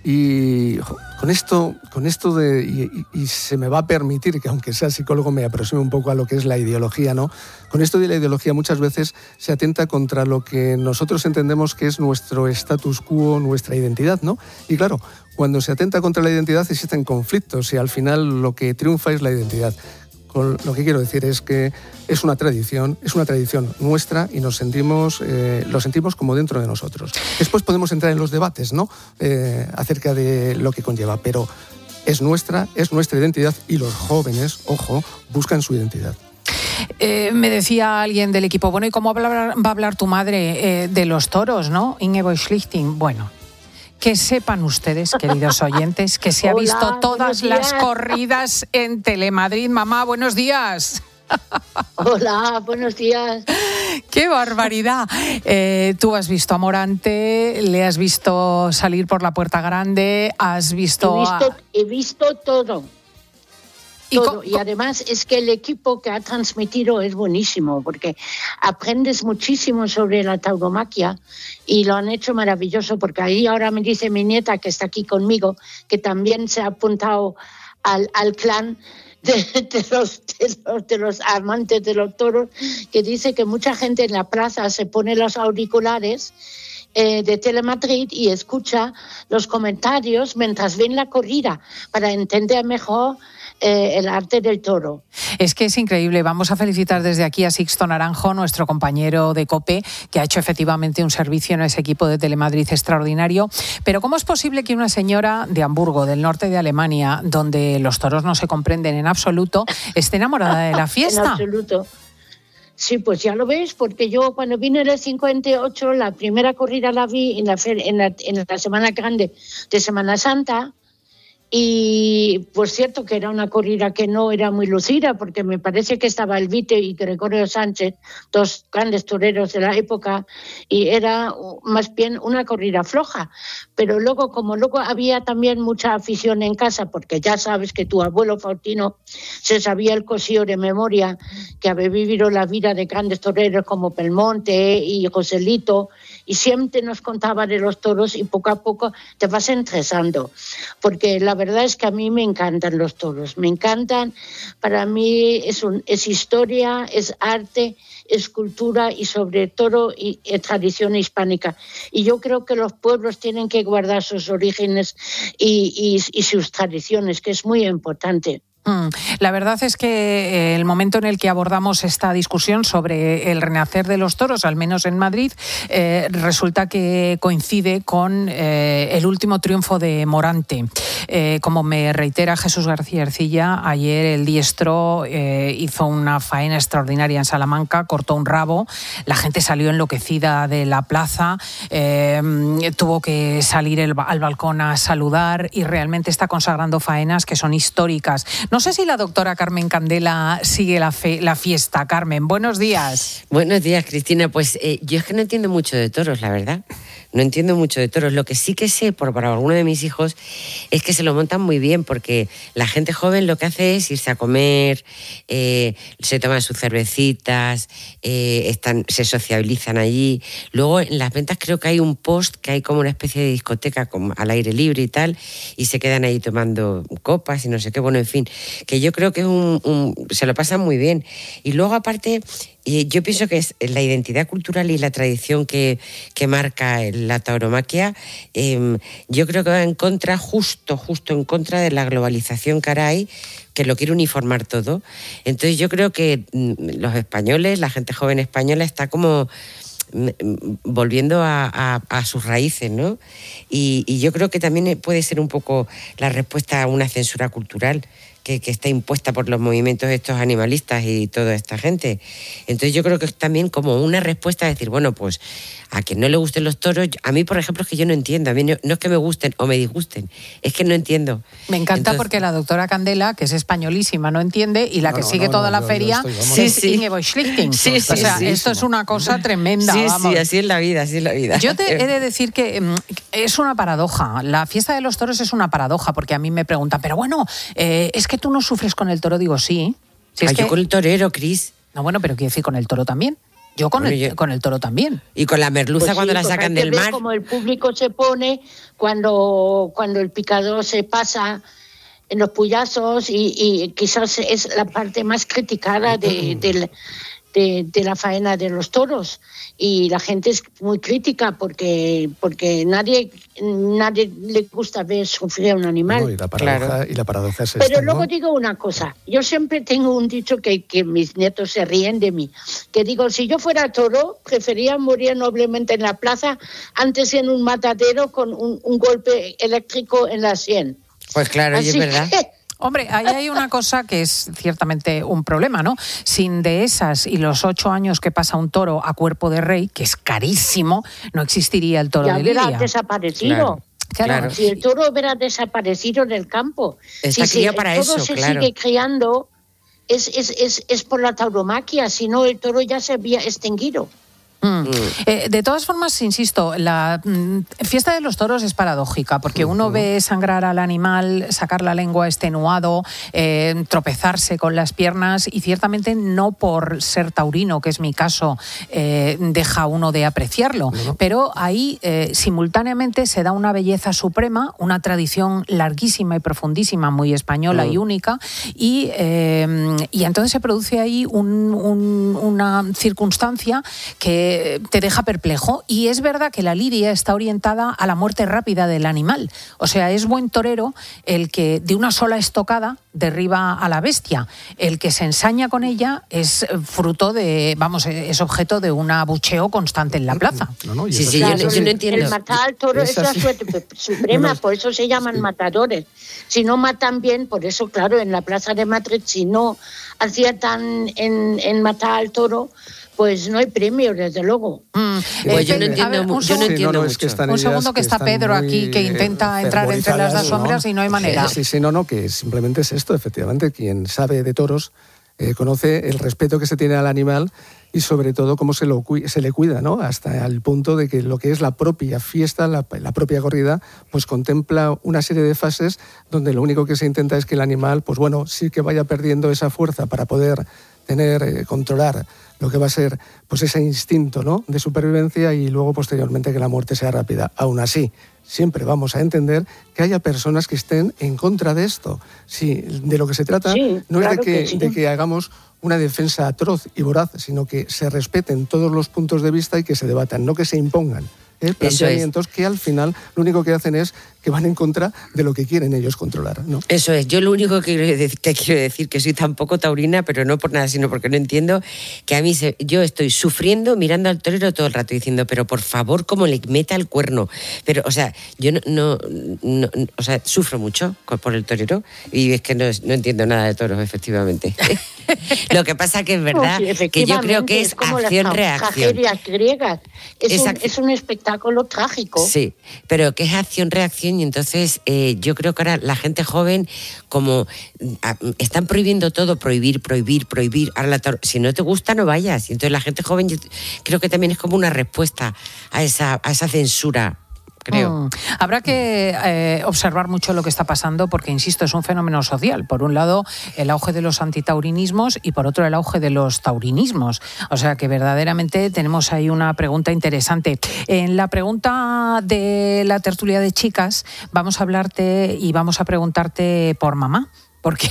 y con esto, con esto de, y, y se me va a permitir que, aunque sea psicólogo, me aproxime un poco a lo que es la ideología, ¿no? Con esto de la ideología muchas veces se atenta contra lo que nosotros entendemos que es nuestro status quo, nuestra identidad, ¿no? Y claro, cuando se atenta contra la identidad existen conflictos y al final lo que triunfa es la identidad. Con lo que quiero decir es que es una tradición, es una tradición nuestra y nos sentimos, eh, lo sentimos como dentro de nosotros. Después podemos entrar en los debates, ¿no? Eh, acerca de lo que conlleva, pero es nuestra, es nuestra identidad y los jóvenes, ojo, buscan su identidad. Eh, me decía alguien del equipo, bueno, ¿y cómo va a hablar, va a hablar tu madre eh, de los toros, no? Ingeborg Schlichting. Bueno, que sepan ustedes, queridos oyentes, que se ha Hola, visto todas las días. corridas en Telemadrid. Mamá, buenos días. Hola, buenos días. ¡Qué barbaridad! Eh, tú has visto a Morante, le has visto salir por la Puerta Grande, has visto... He visto, a... he visto todo. ¿Y, todo. y además es que el equipo que ha transmitido es buenísimo, porque aprendes muchísimo sobre la tauromaquia y lo han hecho maravilloso, porque ahí ahora me dice mi nieta, que está aquí conmigo, que también se ha apuntado al, al clan de, de, los, de, los, de los amantes de los toros, que dice que mucha gente en la plaza se pone los auriculares eh, de Telemadrid y escucha los comentarios mientras ven la corrida para entender mejor Eh, el arte del toro. Es que es increíble. Vamos a felicitar desde aquí a Sixto Naranjo, nuestro compañero de COPE, que ha hecho efectivamente un servicio en ese equipo de Telemadrid extraordinario. Pero ¿cómo es posible que una señora de Hamburgo, del norte de Alemania, donde los toros no se comprenden en absoluto, esté enamorada de la fiesta? En absoluto. Sí, pues ya lo ves, porque yo cuando vine en el cincuenta y ocho, la primera corrida la vi en la, en la, en la Semana Grande de Semana Santa. Y pues cierto que era una corrida que no era muy lucida, porque me parece que estaba El Vite y Gregorio Sánchez, dos grandes toreros de la época, y era más bien una corrida floja. Pero luego, como luego había también mucha afición en casa, porque ya sabes que tu abuelo Faustino se sabía el cosío de memoria, que había vivido la vida de grandes toreros como Belmonte y Joselito, y siempre nos contaba de los toros, y poco a poco te vas interesando, porque la verdad es que a mí me encantan los toros, me encantan. Para mí es, un, es historia, es arte, es cultura y sobre todo y, y tradición hispánica. Y yo creo que los pueblos tienen que guardar sus orígenes y, y, y sus tradiciones, que es muy importante. La verdad es que el momento en el que abordamos esta discusión sobre el renacer de los toros, al menos en Madrid, eh, resulta que coincide con eh, el último triunfo de Morante. Eh, como me reitera Jesús García Ercilla, ayer el diestro eh, hizo una faena extraordinaria en Salamanca, cortó un rabo, la gente salió enloquecida de la plaza, eh, tuvo que salir el, al balcón a saludar y realmente está consagrando faenas que son históricas. No sé si la doctora Carmen Candela sigue la, fe, la fiesta. Carmen, buenos días. Buenos días, Cristina. Pues eh, yo es que no entiendo mucho de toros, la verdad. No entiendo mucho de toros. Lo que sí que sé, por, por alguno de mis hijos, es que se lo montan muy bien, porque la gente joven lo que hace es irse a comer, eh, se toman sus cervecitas, eh, están, se sociabilizan allí. Luego en las ventas creo que hay un post, que hay como una especie de discoteca como al aire libre y tal, y se quedan ahí tomando copas y no sé qué. Bueno, en fin, que yo creo que es un, un, se lo pasan muy bien. Y luego aparte, yo pienso que es la identidad cultural y la tradición que, que marca la tauromaquia, eh, yo creo que va en contra, justo, justo en contra de la globalización que ahora hay, que lo quiere uniformar todo. Entonces yo creo que los españoles, la gente joven española está como volviendo a, a, a sus raíces, ¿no? Y, y yo creo que también puede ser un poco la respuesta a una censura cultural que, que está impuesta por los movimientos estos animalistas y toda esta gente. Entonces yo creo que es también como una respuesta a decir, bueno, pues a quien no le gusten los toros, a mí, por ejemplo, es que yo no entiendo, a mí no, no es que me gusten o me disgusten, es que no entiendo. Me encanta. Entonces, porque la doctora Candela, que es españolísima, no entiende, y la no, que no, sigue no, toda no, la yo, feria yo estoy, es sí, Ingeborg Schlichting. Sí, sí, o sea, sí, esto sí, es una cosa tremenda. Sí, vamos. sí, así es la vida, así es la vida. Yo te he de decir que mm, es una paradoja, la fiesta de los toros es una paradoja, porque a mí me preguntan, pero bueno, eh, es que tú no sufres con el toro, digo, sí. Si es Ay, que... Yo con el torero, Cris. No, bueno, pero quiero decir con el toro también. Yo con, bueno, el, yo con el toro también. Y con la merluza pues cuando sí, la sacan del mar. Como el público se pone cuando, cuando el picador se pasa en los puyazos y, y quizás es la parte más criticada de, de, de, de la faena de los toros. Y la gente es muy crítica porque, porque nadie, nadie le gusta ver sufrir a un animal. No, y, la paradoja, claro. y la paradoja es Pero esta, luego ¿no? digo una cosa, yo siempre tengo un dicho que, que mis nietos se ríen de mí, que digo, si yo fuera toro, prefería morir noblemente en la plaza antes en un matadero con un, un golpe eléctrico en la sien. Pues claro, Así es verdad. Que, Hombre, ahí hay una cosa que es ciertamente un problema, ¿no? Sin dehesas y los ocho años que pasa un toro a cuerpo de rey, que es carísimo, no existiría el toro ya de Lidia. Ya hubiera desaparecido. Claro. Claro. Claro. Si el toro hubiera desaparecido del campo. Está si criado para el toro eso, se claro. sigue criando, es, es, es, es por la tauromaquia, si no el toro ya se había extinguido. Mm. Mm. Eh, de todas formas, insisto, la mm, fiesta de los toros es paradójica, porque uno uh-huh. ve sangrar al animal, sacar la lengua extenuado, eh, tropezarse con las piernas, y ciertamente no por ser taurino, que es mi caso, eh, deja uno de apreciarlo, uh-huh. pero ahí eh, simultáneamente se da una belleza suprema, una tradición larguísima y profundísima, muy española uh-huh. y única, y, eh, y entonces se produce ahí un, un, una circunstancia que te deja perplejo, y es verdad que la lidia está orientada a la muerte rápida del animal, o sea, es buen torero el que de una sola estocada derriba a la bestia, el que se ensaña con ella es fruto de, vamos, es objeto de un abucheo constante en la plaza. No, no, sí, sí, claro, yo, no, yo no entiendo. El matar al toro es, es la suerte suprema, por eso se llaman sí. matadores. Si no matan bien, por eso, claro, en la plaza de Madrid, si no aciertan en, en matar al toro, pues no hay premio, desde luego. Mm. Pues yo no entiendo, ver, un yo no segundo, entiendo no, no, mucho. es que están un segundo ellas que está que Pedro están aquí, que intenta entrar entre las dos sombras ¿no? y no hay manera. Sí, sí, no, no, que simplemente es esto, efectivamente, quien sabe de toros eh, conoce el respeto que se tiene al animal y sobre todo cómo se, lo, se le cuida, ¿no? Hasta el punto de que lo que es la propia fiesta, la, la propia corrida, pues contempla una serie de fases donde lo único que se intenta es que el animal, pues bueno, sí que vaya perdiendo esa fuerza para poder tener, eh, controlar lo que va a ser pues ese instinto, ¿no?, de supervivencia y luego posteriormente que la muerte sea rápida. Aún así, siempre vamos a entender que haya personas que estén en contra de esto. Sí, de lo que se trata sí, no claro es de que, que sí. de que hagamos una defensa atroz y voraz, sino que se respeten todos los puntos de vista y que se debatan, no que se impongan ¿eh? planteamientos que al final lo único que hacen es que van en contra de lo que quieren ellos controlar, ¿no? Eso es, yo lo único que quiero decir, que quiero decir que soy tan poco taurina, pero no por nada, sino porque no entiendo que a mí se, yo estoy sufriendo mirando al torero todo el rato diciendo, pero por favor, cómo le meta el cuerno. Pero, o sea, yo no, no, no o sea, sufro mucho por el torero y es que no, no entiendo nada de toros, efectivamente. Lo que pasa que es verdad No, sí, que yo creo que es, es como acción-reacción. Las tragedias griegas. Es, Es un, ac- es un espectáculo trágico. Sí, pero que es acción-reacción y entonces eh, yo creo que ahora la gente joven como a, están prohibiendo todo, prohibir, prohibir, prohibir. Ahora la tor- si no te gusta no vayas. Y entonces la gente joven yo creo que también es como una respuesta a esa, a esa censura. Creo. Mm. Habrá que eh, observar mucho lo que está pasando porque, insisto, es un fenómeno social. Por un lado, el auge de los antitaurinismos y por otro, el auge de los taurinismos. O sea que verdaderamente tenemos ahí una pregunta interesante. En la pregunta de la tertulia de chicas vamos a hablarte y vamos a preguntarte por mamá. Porque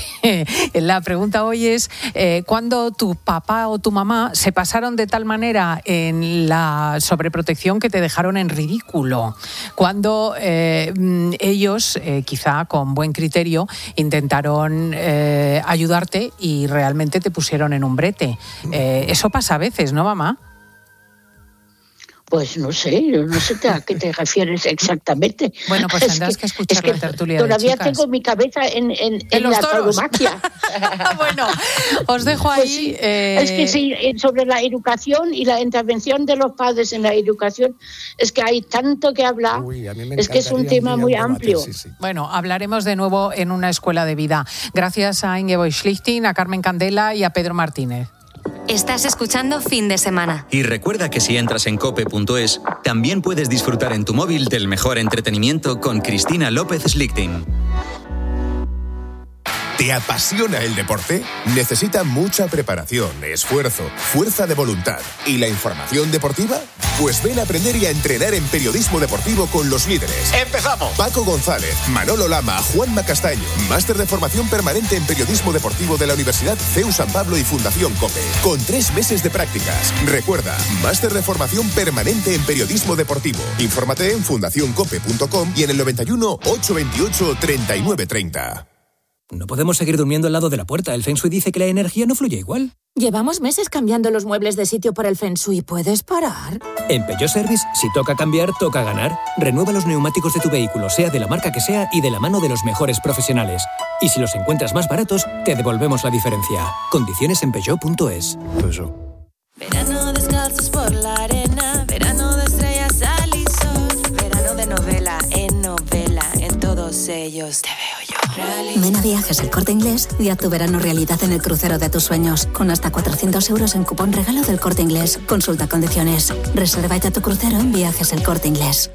la pregunta hoy es, eh, ¿cuándo tu papá o tu mamá se pasaron de tal manera en la sobreprotección que te dejaron en ridículo? Cuando eh, ellos, eh, quizá con buen criterio, intentaron eh, ayudarte y realmente te pusieron en un brete. Eh, eso pasa a veces, ¿no, mamá? Pues no sé, yo no sé a qué te refieres exactamente. Bueno, pues tendrás que, que escuchar es que la tertulia todavía de chicas. Tengo mi cabeza en, en, en, en la toros. tauromaquia. Bueno, os dejo ahí. Pues sí, eh... Es que sí, sobre la educación y la intervención de los padres en la educación, es que hay tanto que hablar. Uy, a mí me es que es un tema un muy debate, amplio. Sí, sí. Bueno, hablaremos de nuevo en una escuela de vida. Gracias a Ingeborg Schlichting, a Carmen Candela y a Pedro Martínez. Estás escuchando Fin de Semana. Y recuerda que si entras en cope punto es, también puedes disfrutar en tu móvil del mejor entretenimiento con Cristina López Schlichting. ¿Te apasiona el deporte? Necesita mucha preparación, esfuerzo, fuerza de voluntad y la información deportiva. Pues ven a aprender y a entrenar en periodismo deportivo con los líderes. ¡Empezamos! Paco González, Manolo Lama, Juanma Castaño. Máster de formación permanente en periodismo deportivo de la Universidad C E U San Pablo y Fundación COPE. Con tres meses de prácticas. Recuerda, máster de formación permanente en periodismo deportivo. Infórmate en fundación cope punto com y en el noventa y uno, ochocientos veintiocho, treinta y nueve treinta. No podemos seguir durmiendo al lado de la puerta. El Feng Shui dice que la energía no fluye igual. Llevamos meses cambiando los muebles de sitio por el Feng Shui. ¿Puedes parar? En Peugeot Service, si toca cambiar, toca ganar. Renueva los neumáticos de tu vehículo, sea de la marca que sea y de la mano de los mejores profesionales. Y si los encuentras más baratos, te devolvemos la diferencia. Condiciones en peugeot punto es. Peugeot. Verano descalzos por la arena, verano de estrellas, sal y sol, verano de novela en novela, en todos ellos te veo yo. Ven a Viajes El Corte Inglés y haz tu verano realidad en el crucero de tus sueños, con hasta cuatrocientos euros en cupón regalo del Corte Inglés. Consulta condiciones. Reserva ya tu crucero en Viajes El Corte Inglés.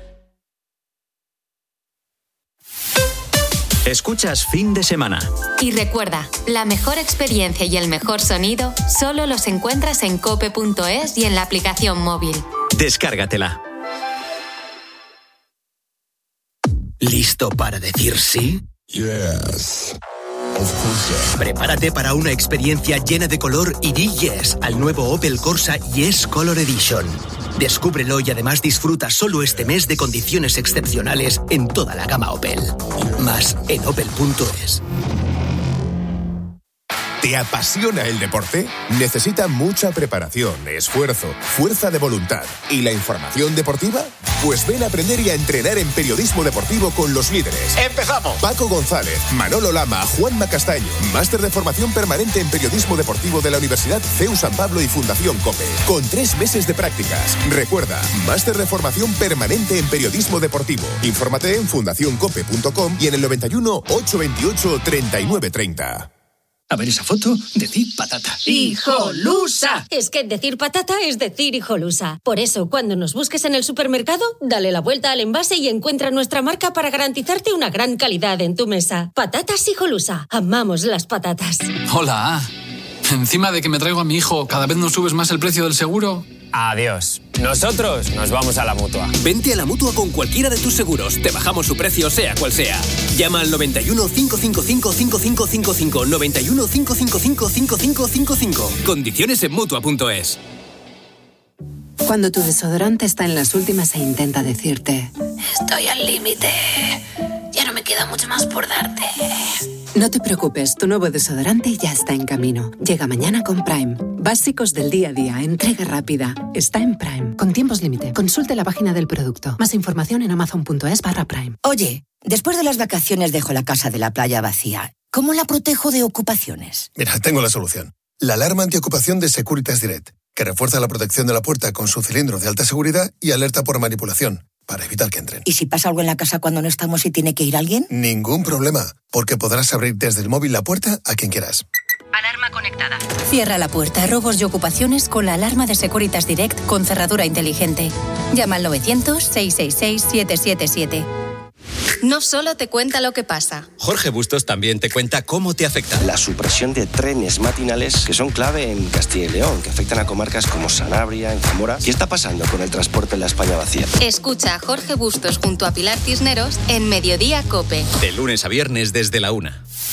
Escuchas Fin de Semana. Y recuerda, la mejor experiencia y el mejor sonido solo los encuentras en cope punto es y en la aplicación móvil. Descárgatela. ¿Listo para decir sí? Yes. Prepárate para una experiencia llena de color y di yes al nuevo Opel Corsa Yes Color Edition. Descúbrelo y además disfruta solo este mes de condiciones excepcionales en toda la gama Opel. Más en opel punto es. ¿Te apasiona el deporte? Necesita mucha preparación, esfuerzo, fuerza de voluntad y la información deportiva. Pues ven a aprender y a entrenar en periodismo deportivo con los líderes. ¡Empezamos! Paco González, Manolo Lama, Juanma Castaño. Máster de formación permanente en periodismo deportivo de la Universidad C E U San Pablo y Fundación COPE. Con tres meses de prácticas. Recuerda, máster de formación permanente en periodismo deportivo. Infórmate en fundación cope punto com y en el noventa y uno, ochocientos veintiocho, treinta y nueve treinta. A ver esa foto, decir patata. ¡Hijolusa! Es que decir patata es decir hijolusa. Por eso, cuando nos busques en el supermercado, dale la vuelta al envase y encuentra nuestra marca para garantizarte una gran calidad en tu mesa. Patatas Hijolusa. Amamos las patatas. Hola. Encima de que me traigo a mi hijo, ¿cada vez nos subes más el precio del seguro? Adiós. Nosotros nos vamos a la Mutua. Vente a la Mutua con cualquiera de tus seguros. Te bajamos su precio, sea cual sea. Llama al noventa y uno, cinco cinco cinco, cinco cinco cinco cinco. noventa y uno, cinco cinco cinco, cinco cinco cinco cinco. Condiciones en Mutua punto es. Cuando tu desodorante está en las últimas e intenta decirte: estoy al límite, ya no me queda mucho más por darte. No te preocupes, tu nuevo desodorante ya está en camino. Llega mañana con Prime. Básicos del día a día, entrega rápida. Está en Prime. Con tiempos límite. Consulte la página del producto. Más información en amazon punto es barra Prime. Oye, después de las vacaciones dejo la casa de la playa vacía. ¿Cómo la protejo de ocupaciones? Mira, tengo la solución. La alarma antiocupación de Securitas Direct, que refuerza la protección de la puerta con su cilindro de alta seguridad y alerta por manipulación, para evitar que entren. ¿Y si pasa algo en la casa cuando no estamos y tiene que ir alguien? Ningún problema, porque podrás abrir desde el móvil la puerta a quien quieras. Alarma conectada. Cierra la puerta a robos y ocupaciones con la alarma de Securitas Direct con cerradura inteligente. Llama al novecientos, seiscientos sesenta y seis, setecientos setenta y siete. No solo te cuenta lo que pasa. Jorge Bustos también te cuenta cómo te afecta. La supresión de trenes matinales que son clave en Castilla y León, que afectan a comarcas como Sanabria, en Zamora. ¿Qué está pasando con el transporte en la España vacía? Escucha a Jorge Bustos junto a Pilar Cisneros en Mediodía COPE. De lunes a viernes desde la una.